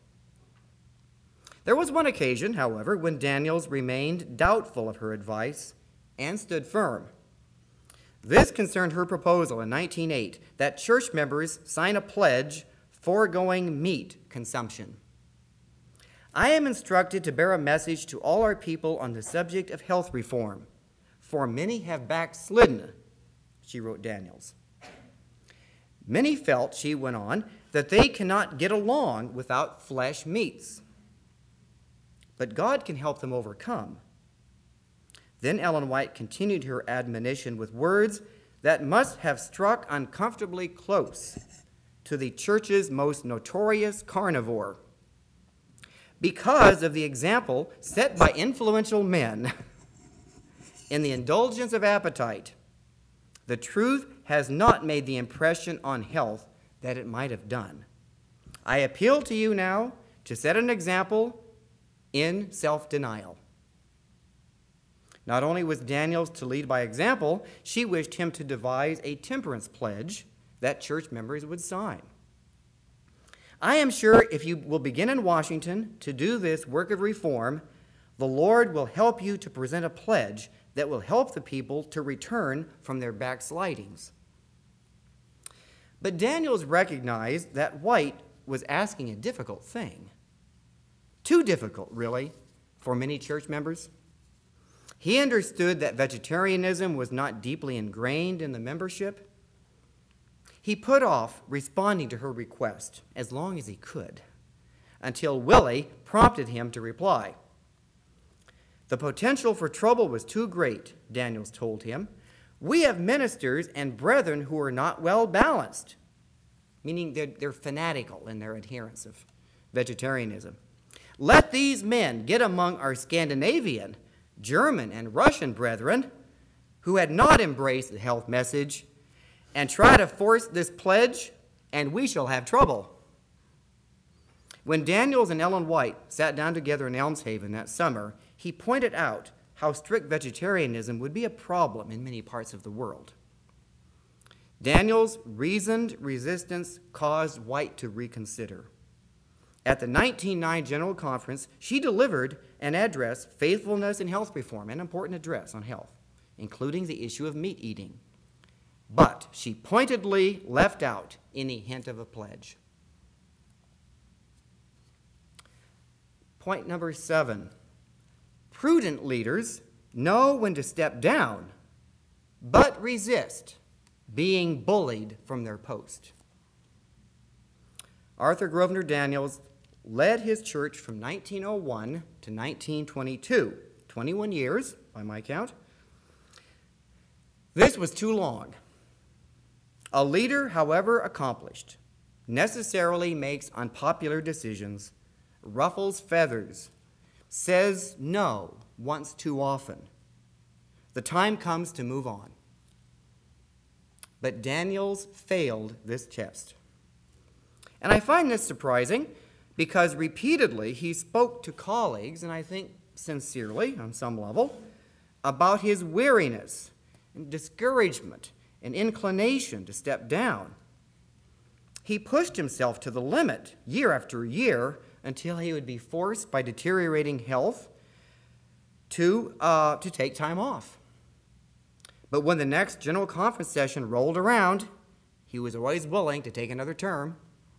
There was one occasion, however, when Daniels remained doubtful of her advice and stood firm. This concerned her proposal in 1908 that church members sign a pledge foregoing meat consumption. I am instructed to bear a message to all our people on the subject of health reform, for many have backslidden, she wrote Daniels. Many felt, she went on, that they cannot get along without flesh meats. But God can help them overcome. Then Ellen White continued her admonition with words that must have struck uncomfortably close to the church's most notorious carnivore. Because of the example set by influential men in the indulgence of appetite, the truth has not made the impression on health that it might have done. I appeal to you now to set an example in self-denial. Not only was Daniels to lead by example, she wished him to devise a temperance pledge that church members would sign. I am sure if you will begin in Washington to do this work of reform, the Lord will help you to present a pledge that will help the people to return from their backslidings. But Daniels recognized that White was asking a difficult thing. Too difficult, really, for many church members. He understood that vegetarianism was not deeply ingrained in the membership. He put off responding to her request as long as he could, until Willie prompted him to reply. The potential for trouble was too great, Daniels told him. We have ministers and brethren who are not well balanced, meaning they're fanatical in their adherence of vegetarianism. Let these men get among our Scandinavian, German, and Russian brethren who had not embraced the health message and try to force this pledge, and we shall have trouble. When Daniels and Ellen White sat down together in Elmshaven that summer, he pointed out how strict vegetarianism would be a problem in many parts of the world. Daniels' reasoned resistance caused White to reconsider. At the 1909 General Conference, she delivered an address, Faithfulness in Health Reform, an important address on health, including the issue of meat eating. But she pointedly left out any hint of a pledge. Point number 7. Prudent leaders know when to step down, but resist being bullied from their post. Arthur Grosvenor Daniels led his church from 1901 to 1922, 21 years by my count. This was too long. A leader, however accomplished, necessarily makes unpopular decisions, ruffles feathers, says no once too often. The time comes to move on. But Daniels failed this test. And I find this surprising because repeatedly he spoke to colleagues, and I think sincerely on some level, about his weariness and discouragement and inclination to step down. He pushed himself to the limit year after year until he would be forced by deteriorating health to take time off. But when the next General Conference session rolled around, he was always willing to take another term.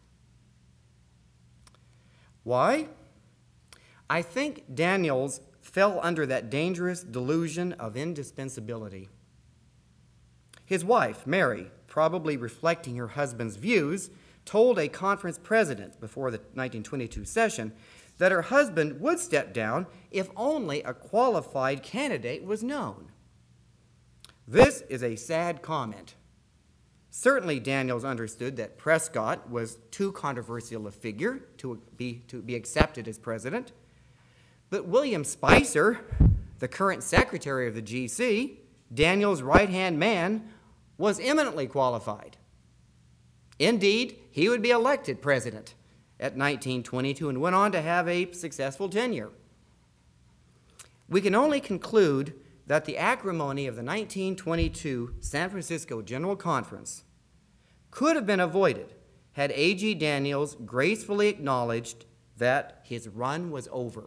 Why? I think Daniels fell under that dangerous delusion of indispensability. His wife, Mary, probably reflecting her husband's views, told a conference president before the 1922 session that her husband would step down if only a qualified candidate was known. This is a sad comment. Certainly Daniels understood that Prescott was too controversial a figure to be accepted as president, but William Spicer, the current secretary of the GC, Daniels' right-hand man, was eminently qualified. Indeed, he would be elected president at 1922 and went on to have a successful tenure. We can only conclude that the acrimony of the 1922 San Francisco General Conference could have been avoided had A.G. Daniels gracefully acknowledged that his run was over.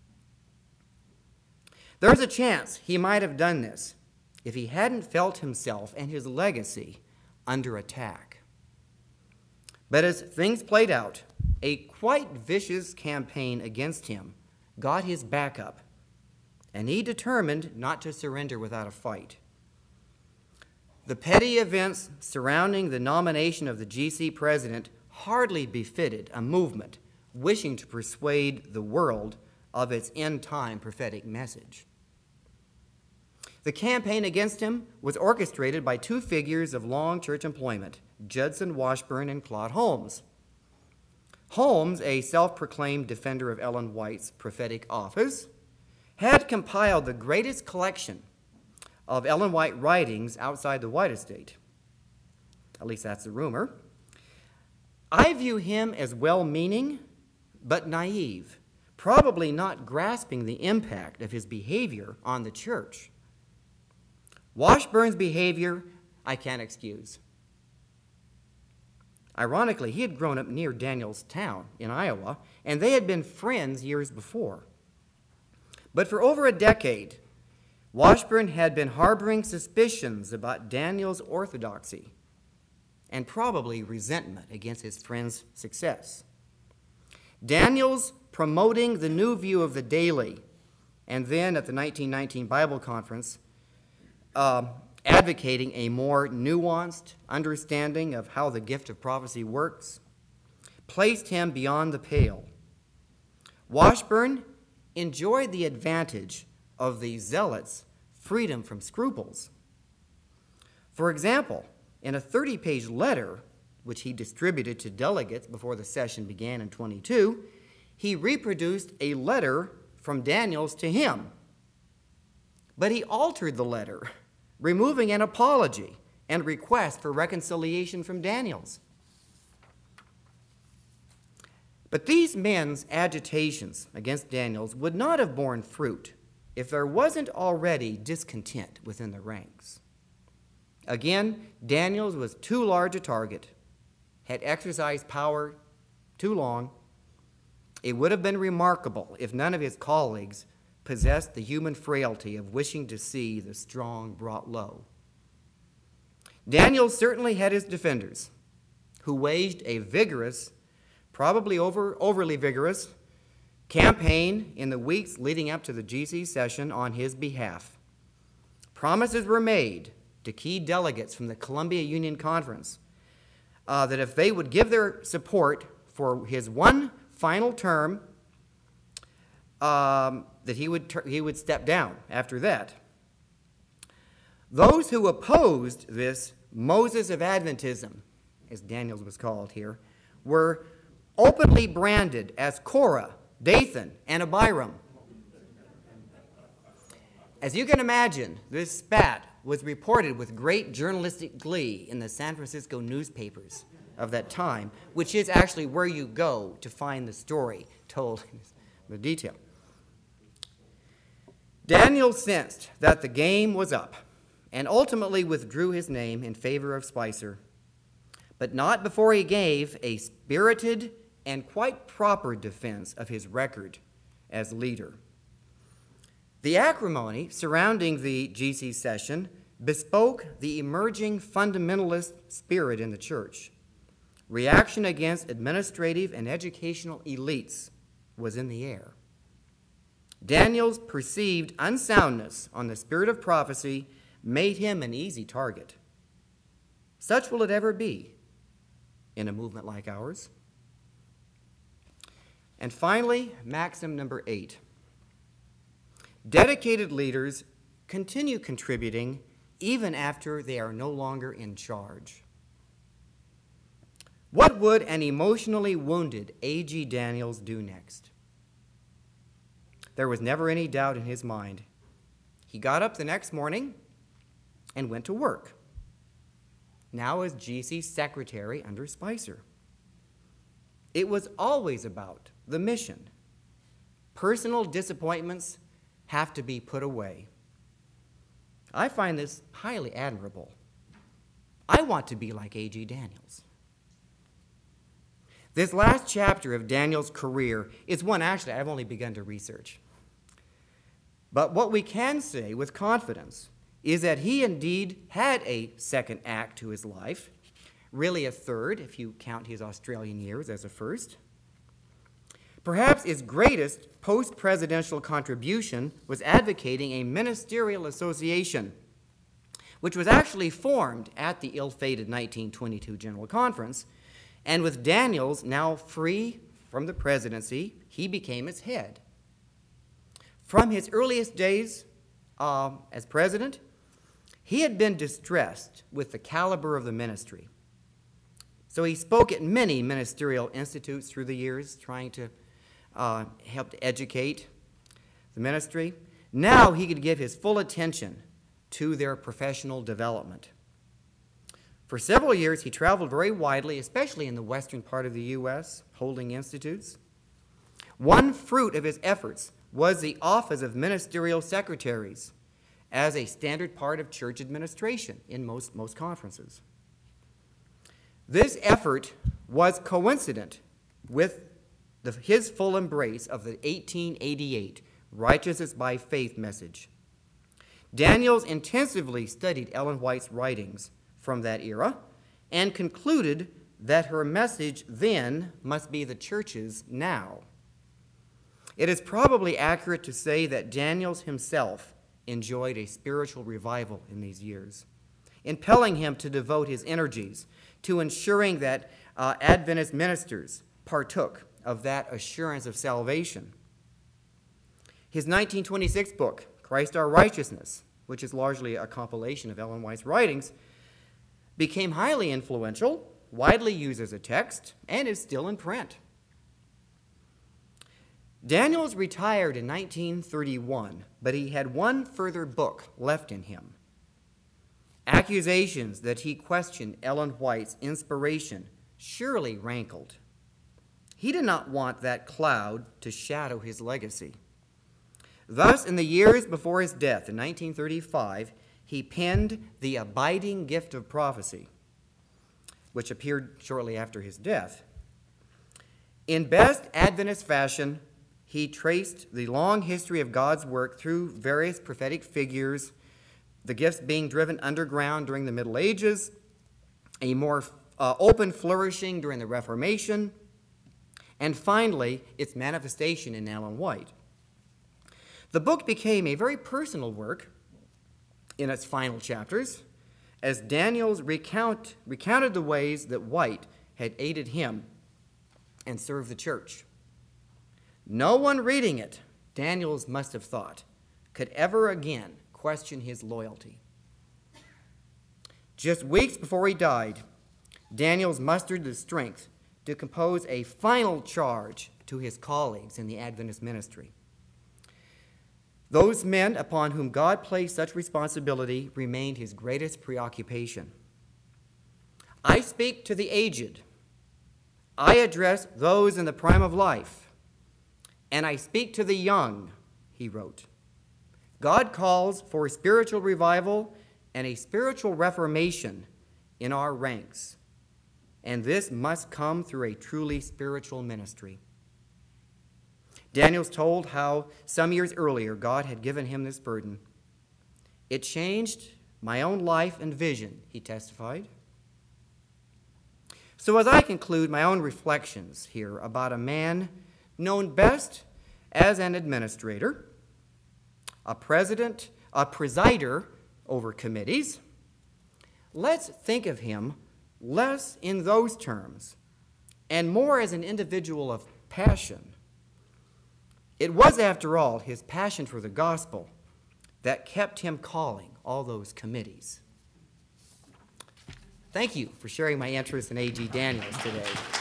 There's a chance he might have done this if he hadn't felt himself and his legacy under attack. But as things played out, a quite vicious campaign against him got his back up, and he determined not to surrender without a fight. The petty events surrounding the nomination of the GC president hardly befitted a movement wishing to persuade the world of its end-time prophetic message. The campaign against him was orchestrated by two figures of long church employment, Judson Washburn and Claude Holmes. Holmes, a self-proclaimed defender of Ellen White's prophetic office, had compiled the greatest collection of Ellen White writings outside the White estate. At least that's the rumor. I view him as well-meaning but naive, probably not grasping the impact of his behavior on the church. Washburn's behavior I can't excuse. Ironically, he had grown up near Daniel's town in Iowa, and they had been friends years before. But for over a decade, Washburn had been harboring suspicions about Daniel's orthodoxy and probably resentment against his friend's success. Daniel's promoting the new view of the daily, and then at the 1919 Bible Conference, advocating a more nuanced understanding of how the gift of prophecy works, placed him beyond the pale. Washburn enjoyed the advantage of the zealots' freedom from scruples. For example, in a 30-page letter, which he distributed to delegates before the session began in 22, he reproduced a letter from Daniels to him. But he altered the letter, removing an apology and request for reconciliation from Daniels. But these men's agitations against Daniels would not have borne fruit if there wasn't already discontent within the ranks. Again, Daniels was too large a target, had exercised power too long. It would have been remarkable if none of his colleagues possessed the human frailty of wishing to see the strong brought low. Daniel certainly had his defenders, who waged a vigorous, probably overly vigorous, campaign in the weeks leading up to the GC session on his behalf. Promises were made to key delegates from the Columbia Union Conference that if they would give their support for his one final term, that he would step down after that. Those who opposed this Moses of Adventism, as Daniels was called here, were openly branded as Korah, Dathan, and Abiram. As you can imagine, this spat was reported with great journalistic glee in the San Francisco newspapers of that time, which is actually where you go to find the story told in the detail. Daniel sensed that the game was up and ultimately withdrew his name in favor of Spicer, but not before he gave a spirited and quite proper defense of his record as leader. The acrimony surrounding the GC session bespoke the emerging fundamentalist spirit in the church. Reaction against administrative and educational elites was in the air. Daniel's perceived unsoundness on the spirit of prophecy made him an easy target. Such will it ever be in a movement like ours. And finally, maxim number 8. Dedicated leaders continue contributing even after they are no longer in charge. What would an emotionally wounded A.G. Daniels do next? There was never any doubt in his mind. He got up the next morning and went to work, now as GC secretary under Spicer. It was always about the mission. Personal disappointments have to be put away. I find this highly admirable. I want to be like A.G. Daniels. This last chapter of Daniel's career is one actually I've only begun to research. But what we can say with confidence is that he indeed had a second act to his life, really a third if you count his Australian years as a first. Perhaps his greatest post-presidential contribution was advocating a ministerial association which was actually formed at the ill-fated 1922 General Conference. And with Daniels now free from the presidency, he became its head. From his earliest days as president, he had been distressed with the caliber of the ministry. So he spoke at many ministerial institutes through the years, trying to help to educate the ministry. Now he could give his full attention to their professional development. For several years, he traveled very widely, especially in the western part of the U.S., holding institutes. One fruit of his efforts was the office of ministerial secretaries as a standard part of church administration in most conferences. This effort was coincident with his full embrace of the 1888 Righteousness by Faith message. Daniels intensively studied Ellen White's writings from that era and concluded that her message then must be the church's now. It is probably accurate to say that Daniels himself enjoyed a spiritual revival in these years, impelling him to devote his energies to ensuring that Adventist ministers partook of that assurance of salvation. His 1926 book, Christ Our Righteousness, which is largely a compilation of Ellen White's writings, became highly influential, widely used as a text, and is still in print. Daniels retired in 1931, but he had one further book left in him. Accusations that he questioned Ellen White's inspiration surely rankled. He did not want that cloud to shadow his legacy. Thus, in the years before his death in 1935, he penned The Abiding Gift of Prophecy, which appeared shortly after his death. In best Adventist fashion, he traced the long history of God's work through various prophetic figures, the gifts being driven underground during the Middle Ages, a more open flourishing during the Reformation, and finally, its manifestation in Ellen White. The book became a very personal work in its final chapters, as Daniels recounted the ways that White had aided him and served the church. No one reading it, Daniels must have thought, could ever again question his loyalty. Just weeks before he died, Daniels mustered the strength to compose a final charge to his colleagues in the Adventist ministry. Those men upon whom God placed such responsibility remained his greatest preoccupation. I speak to the aged. I address those in the prime of life. And I speak to the young, he wrote. God calls for a spiritual revival and a spiritual reformation in our ranks. And this must come through a truly spiritual ministry. Daniels told how some years earlier God had given him this burden. It changed my own life and vision, he testified. So as I conclude my own reflections here about a man known best as an administrator, a president, a presider over committees, let's think of him less in those terms and more as an individual of passion. It was, after all, his passion for the gospel that kept him calling all those committees. Thank you for sharing my interest in A.G. Daniels today.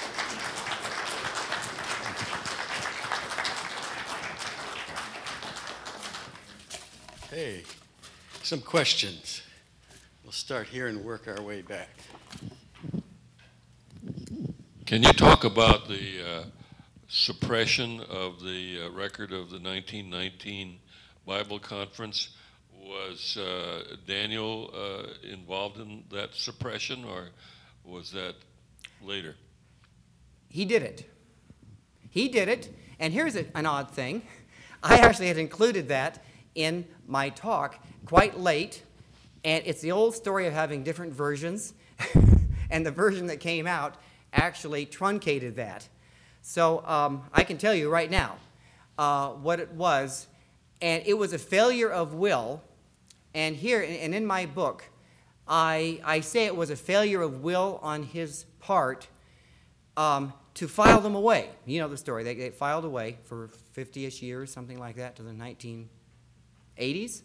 Hey, some questions. We'll start here and work our way back.
Can you talk about the suppression of the record of the 1919 Bible Conference? Was Daniel involved in that suppression, or was that later?
He did it. He did it, and here's an odd thing. I actually had included that in my talk quite late, and it's the old story of having different versions, and the version that came out actually truncated that. So I can tell you right now what it was, and it was a failure of will. And here, and in my book, I say it was a failure of will on his part to file them away. You know the story. They filed away for 50-ish years, something like that, to the 1980s.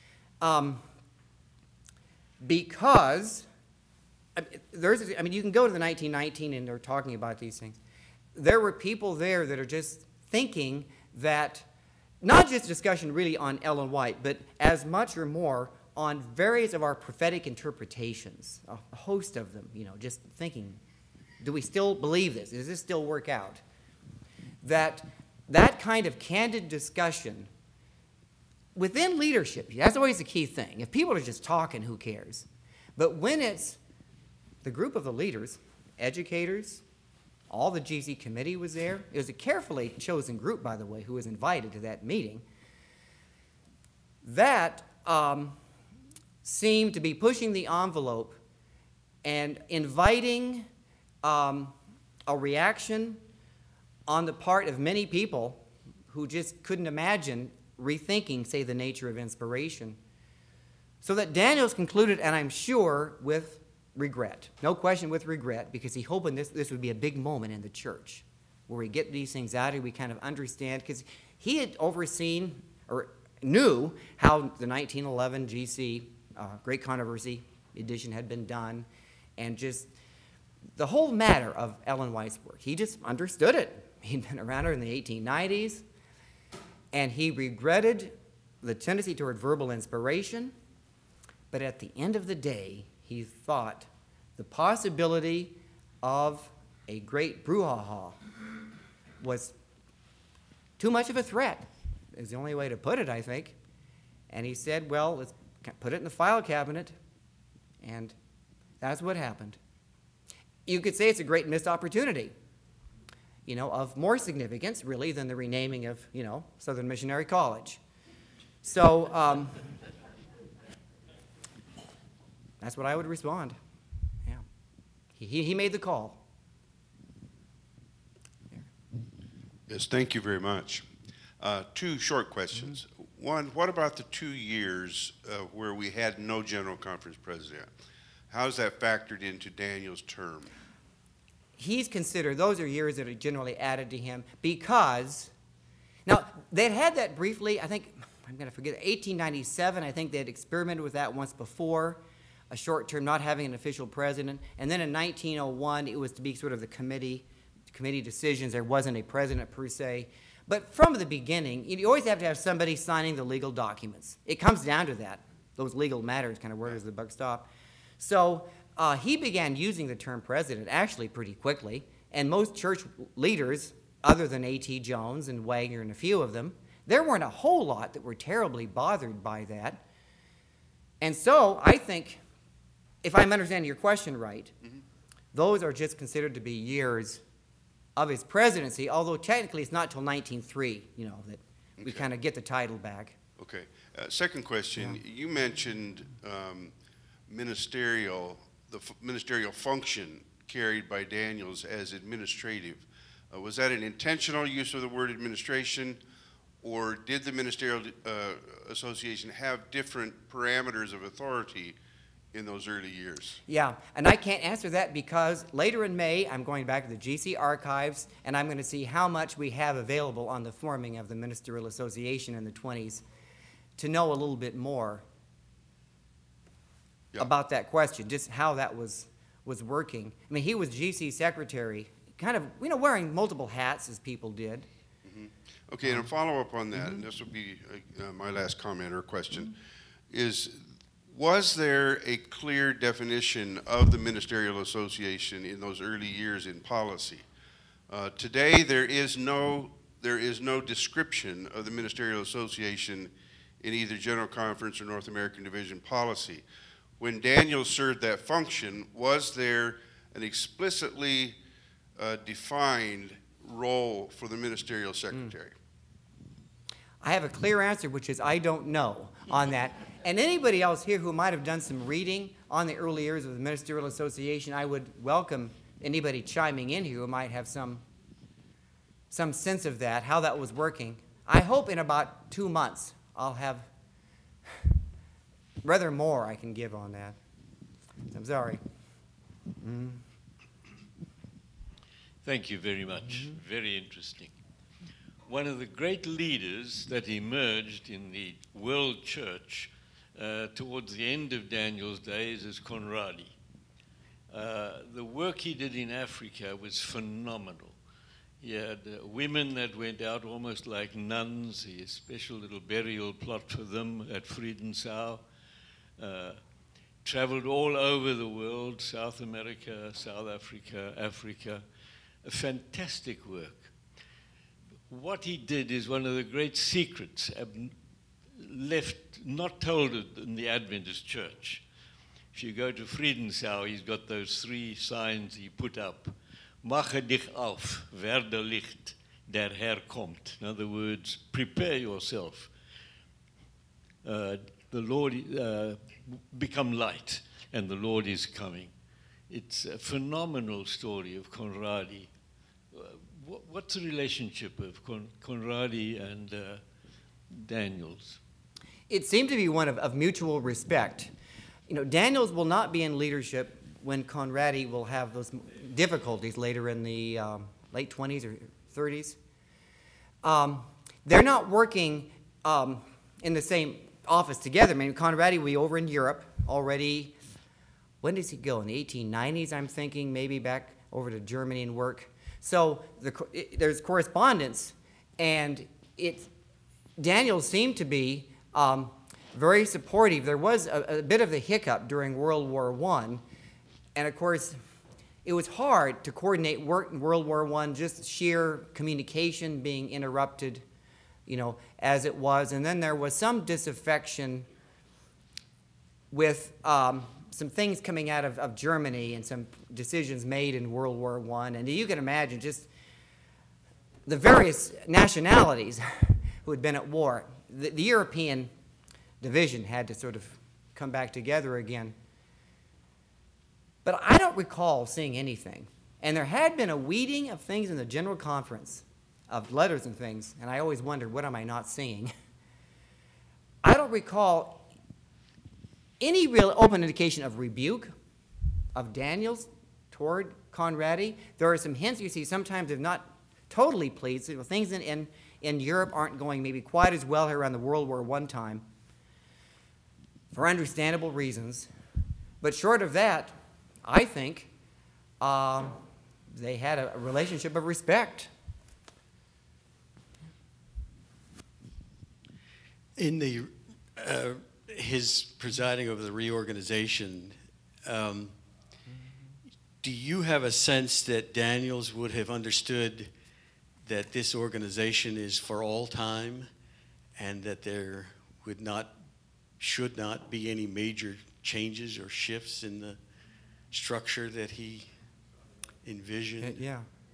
Because you can go to the 1919 and they're talking about these things. There were people there that are just thinking that, not just discussion really on Ellen White, but as much or more on various of our prophetic interpretations, a host of them, just thinking, do we still believe this? Does this still work out? That kind of candid discussion within leadership, that's always the key thing. If people are just talking, who cares? But when it's the group of the leaders, educators, all the GC committee was there. It was a carefully chosen group, by the way, who was invited to that meeting. That seemed to be pushing the envelope and inviting a reaction on the part of many people who just couldn't imagine rethinking, say, the nature of inspiration. So that Daniels concluded, and I'm sure with regret, no question with regret, because he hoped this would be a big moment in the church where we get these things out and we kind of understand, because he had overseen or knew how the 1911 GC Great Controversy edition had been done, and just the whole matter of Ellen White's work. He just understood it. He'd been around her in the 1890s, and he regretted the tendency toward verbal inspiration, but at the end of the day, he thought the possibility of a great brouhaha was too much of a threat, is the only way to put it, I think. And he said, well, let's put it in the file cabinet, and that's what happened. You could say it's a great missed opportunity, of more significance, really, than the renaming of, Southern Missionary College. So that's what I would respond. Yeah. He made the call.
Yes, thank you very much. Two short questions. One, what about the 2 years where we had no General Conference president? How's that factored into Daniel's term?
He's considered, those are years that are generally added to him because, now, they'd had that briefly, I think, I'm going to forget, 1897, I think they'd experimented with that once before, a short term, not having an official president. And then in 1901, it was to be sort of the committee decisions. There wasn't a president per se. But from the beginning, you always have to have somebody signing the legal documents. It comes down to that. Those legal matters, kind of where does the buck stop? So he began using the term president actually pretty quickly. And most church leaders, other than A.T. Jones and Wagner and a few of them, there weren't a whole lot that were terribly bothered by that. And so I think, if I'm understanding your question right, those are just considered to be years of his presidency, although technically it's not till 1903, that we kind of get the title back.
Okay. Second question, you mentioned ministerial function carried by Daniels as administrative. Was that an intentional use of the word administration, or did the Ministerial Association have different parameters of authority in those early years?
Yeah, and I can't answer that because later in May, I'm going back to the GC archives, and I'm going to see how much we have available on the forming of the Ministerial Association in the 20s to know a little bit more about that question, just how that was working. I mean, he was GC secretary, kind of, wearing multiple hats as people did.
Okay, and a follow-up on that, and this will be my last comment or question, was there a clear definition of the Ministerial Association in those early years in policy? Today, there is no description of the Ministerial Association in either General Conference or North American Division policy. When Daniel served that function, was there an explicitly defined role for the ministerial secretary?
I have a clear answer, which is I don't know on that. And anybody else here who might have done some reading on the early years of the Ministerial Association, I would welcome anybody chiming in here who might have some sense of that, how that was working. I hope in about 2 months I'll have rather more I can give on that. I'm sorry.
Thank you very much. Very interesting. One of the great leaders that emerged in the world church towards the end of Daniel's days is Conradi. The work he did in Africa was phenomenal. He had women that went out almost like nuns. He had a special little burial plot for them at Friedensau. Traveled all over the world, South America, South Africa, Africa. A fantastic work. What he did is one of the great secrets left not told in the Adventist church. If you go to Friedensau, he's got those 3 signs he put up. Mache dich auf, werde Licht, der Herr kommt. In other words, prepare yourself. The Lord, become light, and the Lord is coming. It's a phenomenal story of Conradi. What's the relationship of Conradi and Daniels?
It seemed to be one of mutual respect. You know, Daniels will not be in leadership when Conradi will have those difficulties later in the late 20s or 30s. They're not working in the same office together. I mean, Conradi will be over in Europe already. When does he go? In the 1890s, I'm thinking, maybe back over to Germany and work. So there's correspondence, and Daniel seemed to be very supportive. There was a bit of a hiccup during World War I, and of course, it was hard to coordinate work in World War I, just sheer communication being interrupted, you know, as it was. And then there was some disaffection with some things coming out of Germany and some decisions made in World War I. And you can imagine just the various nationalities who had been at war. The European division had to sort of come back together again. But I don't recall seeing anything. And there had been a weeding of things in the General Conference, of letters and things, and I always wondered, what am I not seeing? I don't recall any real open indication of rebuke of Daniel's toward Conradi. There are some hints you see sometimes they're not totally pleased. You know, things in Europe aren't going maybe quite as well here around the World War I time for understandable reasons. But short of that, I think they had a relationship of respect.
In the his presiding over the reorganization, do you have a sense that Daniels would have understood that this organization is for all time and that there should not be any major changes or shifts in the structure that he envisioned?
Yeah.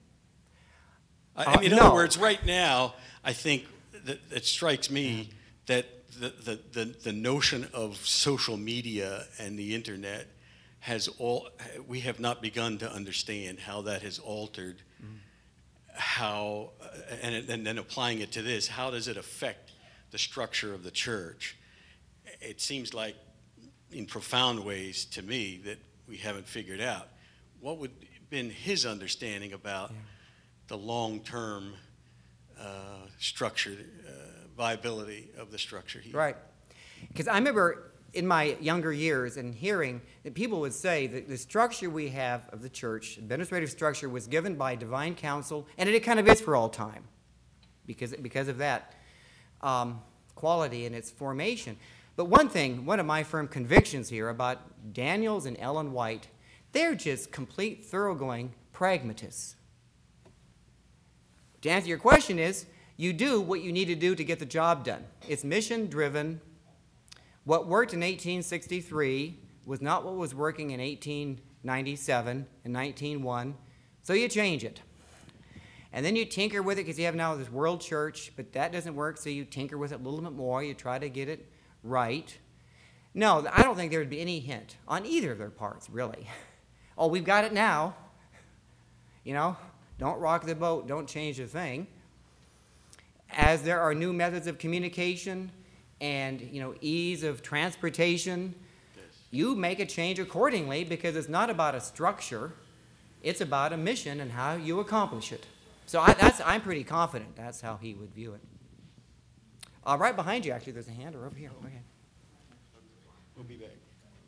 I mean, in other words, right now, I think that it strikes me that the notion of social media and the internet we have not begun to understand how that has altered how, and then applying it to this, how does it affect the structure of the church? It seems like in profound ways to me that we haven't figured out. What would have been his understanding about the long-term structure, viability of the structure here?
Right. Because I remember in my younger years and hearing that people would say that the structure we have of the church, administrative structure, was given by divine counsel, and it kind of is for all time because of that quality in its formation. But one of my firm convictions here about Daniels and Ellen White, they're just complete, thoroughgoing pragmatists. To answer your question is, you do what you need to do to get the job done. It's mission-driven. What worked in 1863 was not what was working in 1897 and 1901, so you change it. And then you tinker with it because you have now this world church, but that doesn't work, so you tinker with it a little bit more. You try to get it right. No, I don't think there would be any hint on either of their parts, really. Oh, we've got it now. You know, don't rock the boat, don't change a thing. As there are new methods of communication and, you know, ease of transportation, you make a change accordingly, because it's not about a structure, it's about a mission and how you accomplish it. So I'm pretty confident that's how he would view it. Right behind you, actually, there's a hand, or over here. Okay.
We'll be back.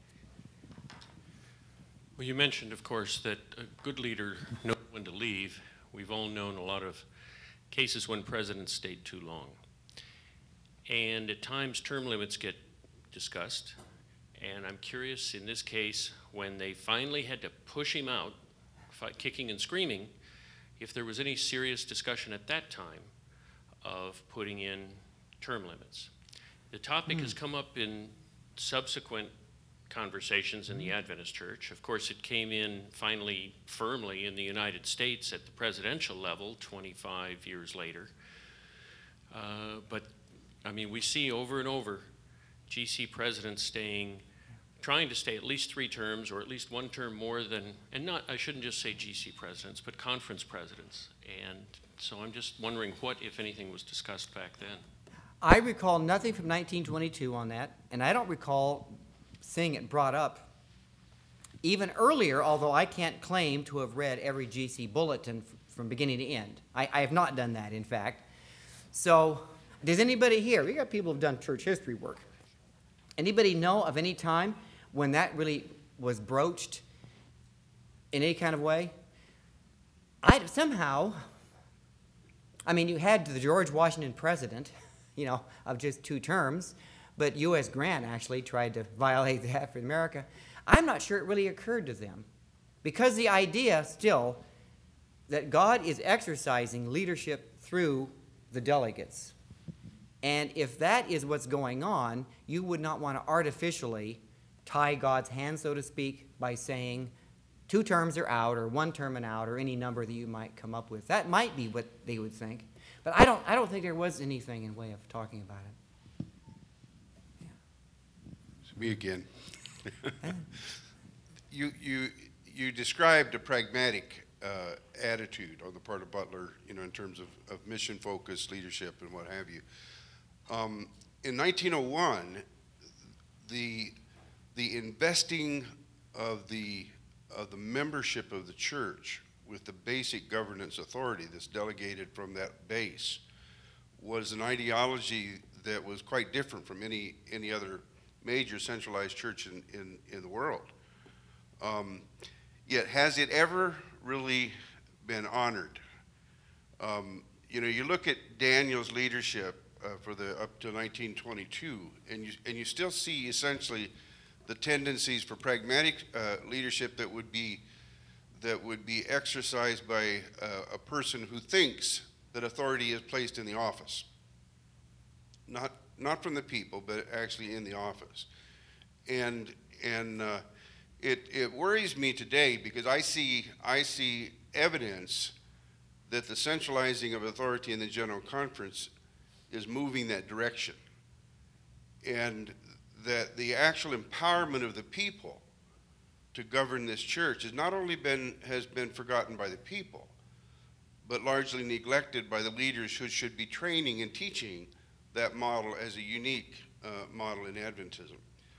Well, you mentioned, of course, that a good leader knows when to leave. We've all known a lot of cases when presidents stayed too long. And at times, term limits get discussed. And I'm curious, in this case, when they finally had to push him out, kicking and screaming, if there was any serious discussion at that time of putting in term limits. The topic has come up in subsequent conversations in the Adventist Church. Of course, it came in finally firmly in the United States at the presidential level 25 years later. But I mean, we see over and over GC presidents trying to stay at least 3 terms, or at least 1 term more than, I shouldn't just say GC presidents, but conference presidents. And so I'm just wondering what, if anything, was discussed back then.
I recall nothing from 1922 on that, and I don't recall seeing it brought up even earlier, although I can't claim to have read every GC bulletin from beginning to end. I have not done that, in fact. So does anybody here, we got people who've done church history work, anybody know of any time when that really was broached in any kind of way? Somehow, I mean, you had the George Washington president, of just 2 terms, but U.S. Grant actually tried to violate that for America. I'm not sure it really occurred to them, because the idea still that God is exercising leadership through the delegates. And if that is what's going on, you would not want to artificially tie God's hand, so to speak, by saying 2 terms are out, or 1 term and out, or any number that you might come up with. That might be what they would think. But I don't think there was anything in way of talking about it.
It's me again. You described a pragmatic attitude on the part of Butler, in terms of mission-focused leadership and what have you. In 1901, the investing of the membership of the church with the basic governance authority that's delegated from that base was an ideology that was quite different from any other major centralized church in the world. Yet has it ever really been honored? You look at Daniel's leadership for up to 1922, and you still see essentially the tendencies for pragmatic leadership that would be exercised by a person who thinks that authority is placed in the office, not from the people, but actually in the office. And it worries me today, because I see evidence that the centralizing of authority in the General Conference is moving that direction, and that the actual empowerment of the people to govern this church has not only been forgotten by the people, but largely neglected by the leaders who should be training and teaching that model as a unique model in Adventism.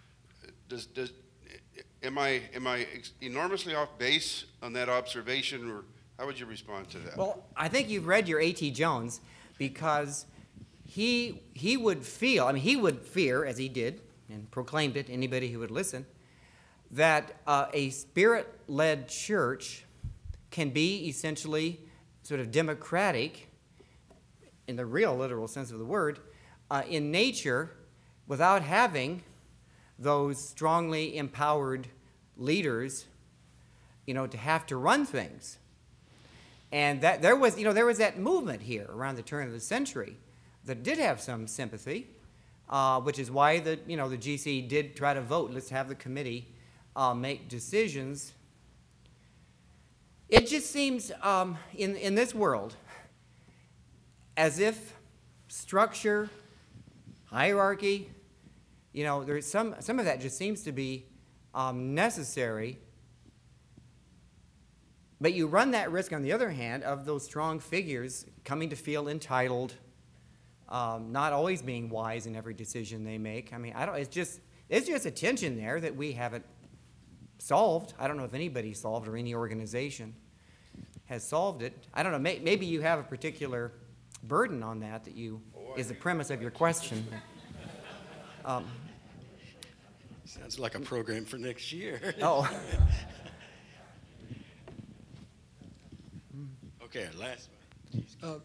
Am I enormously off base on that observation, or how would you respond to that?
Well, I think you've read your A.T. Jones, because he would fear, as he did and proclaimed it, anybody who would listen, that a Spirit-led church can be essentially sort of democratic, in the real literal sense of the word, in nature, without having those strongly empowered leaders, to have to run things. And that there was that movement here around the turn of the century that did have some sympathy, which is why the GC did try to vote. Let's have the committee make decisions. It just seems in this world as if structure, hierarchy, there's some of that just seems to be necessary. But you run that risk, on the other hand, of those strong figures coming to feel entitled, not always being wise in every decision they make. I mean, There's just a tension there that we haven't solved. I don't know if anybody solved or any organization has solved it. I don't know, maybe you have a particular burden on that is the premise of your question.
Sounds like a program for next year.
Oh.
Okay, last one.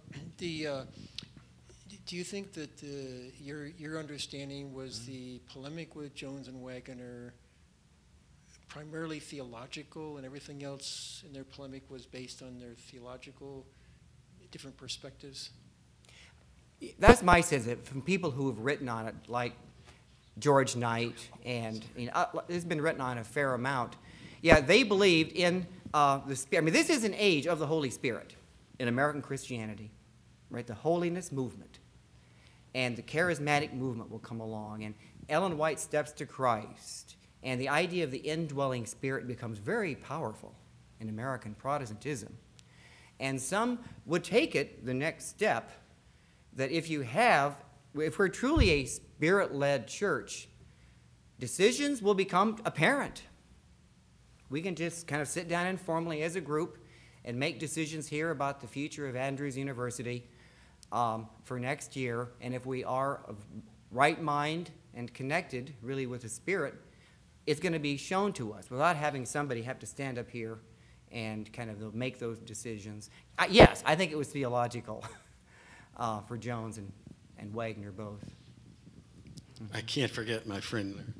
Do you think that your understanding was the polemic with Jones and Waggoner primarily theological, and everything else in their polemic was based on their theological different perspectives?
That's my sense of it, from people who have written on it, like George Knight, and it's been written on a fair amount. Yeah, they believed in the Spirit. I mean, this is an age of the Holy Spirit in American Christianity, right? The holiness movement. And the charismatic movement will come along, and Ellen White steps to Christ, and the idea of the indwelling Spirit becomes very powerful in American Protestantism. And some would take it the next step, that if we're truly a Spirit-led church, decisions will become apparent. We can just kind of sit down informally as a group and make decisions here about the future of Andrews University for next year. And if we are of right mind and connected really with the Spirit, it's going to be shown to us without having somebody have to stand up here and kind of make those decisions. Yes, I think it was theological for Jones and Waggoner both.
I can't forget my friend there.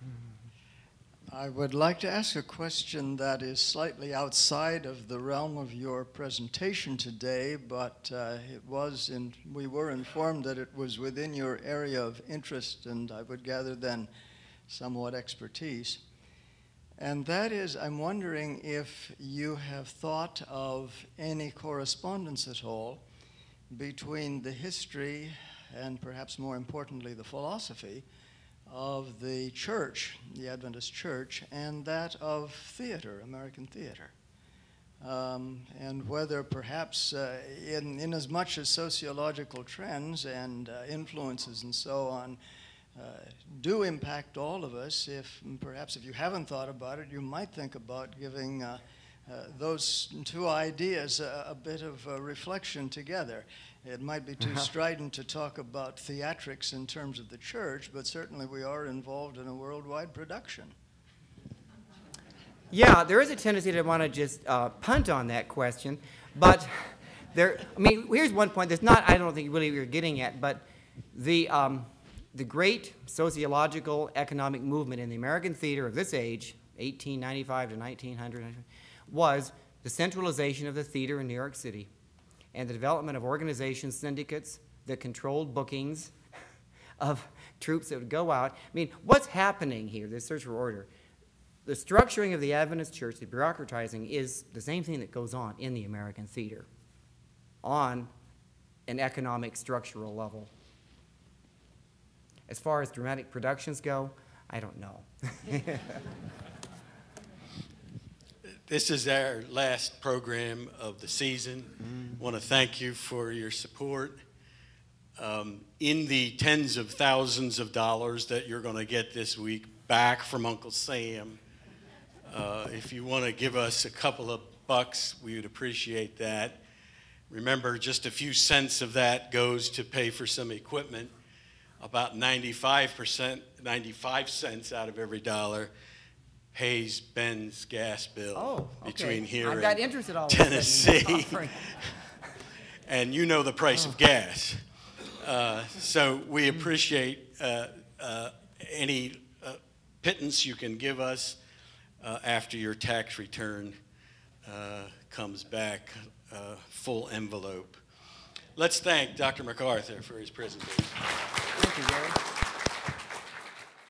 I would like to ask a question that is slightly outside of the realm of your presentation today, but we were informed that it was within your area of interest, and I would gather then somewhat expertise. And that is, I'm wondering if you have thought of any correspondence at all between the history and perhaps more importantly the philosophy of the church, the Adventist church, and that of theater, American theater. And whether perhaps in as much as sociological trends and influences and so on do impact all of us, if you haven't thought about it, you might think about giving those two ideas a bit of reflection together. It might be too strident to talk about theatrics in terms of the church, but certainly we are involved in a worldwide production.
Yeah, there is a tendency to want to just punt on that question, but here's one point that's not, I don't think really you're getting at, but the great sociological economic movement in the American theater of this age, 1895 to 1900, was the centralization of the theater in New York City and the development of organizations, syndicates that controlled bookings of troops that would go out. I mean, what's happening here, this search for order? The structuring of the Adventist church, the bureaucratizing, is the same thing that goes on in the American theater on an economic structural level. As far as dramatic productions go, I don't know.
This is our last program of the season. I want to thank you for your support. In the tens of thousands of dollars that you're going to get this week back from Uncle Sam, if you want to give us a couple of bucks, we would appreciate that. Remember, just a few cents of that goes to pay for some equipment. About 95 cents out of every dollar pays Ben's gas bill between here
I've got
and
interest at all
Tennessee. And you know the price of gas. So we appreciate any pittance you can give us after your tax return comes back, full envelope. Let's thank Dr. MacArthur for his presentation.
Thank you, Gary.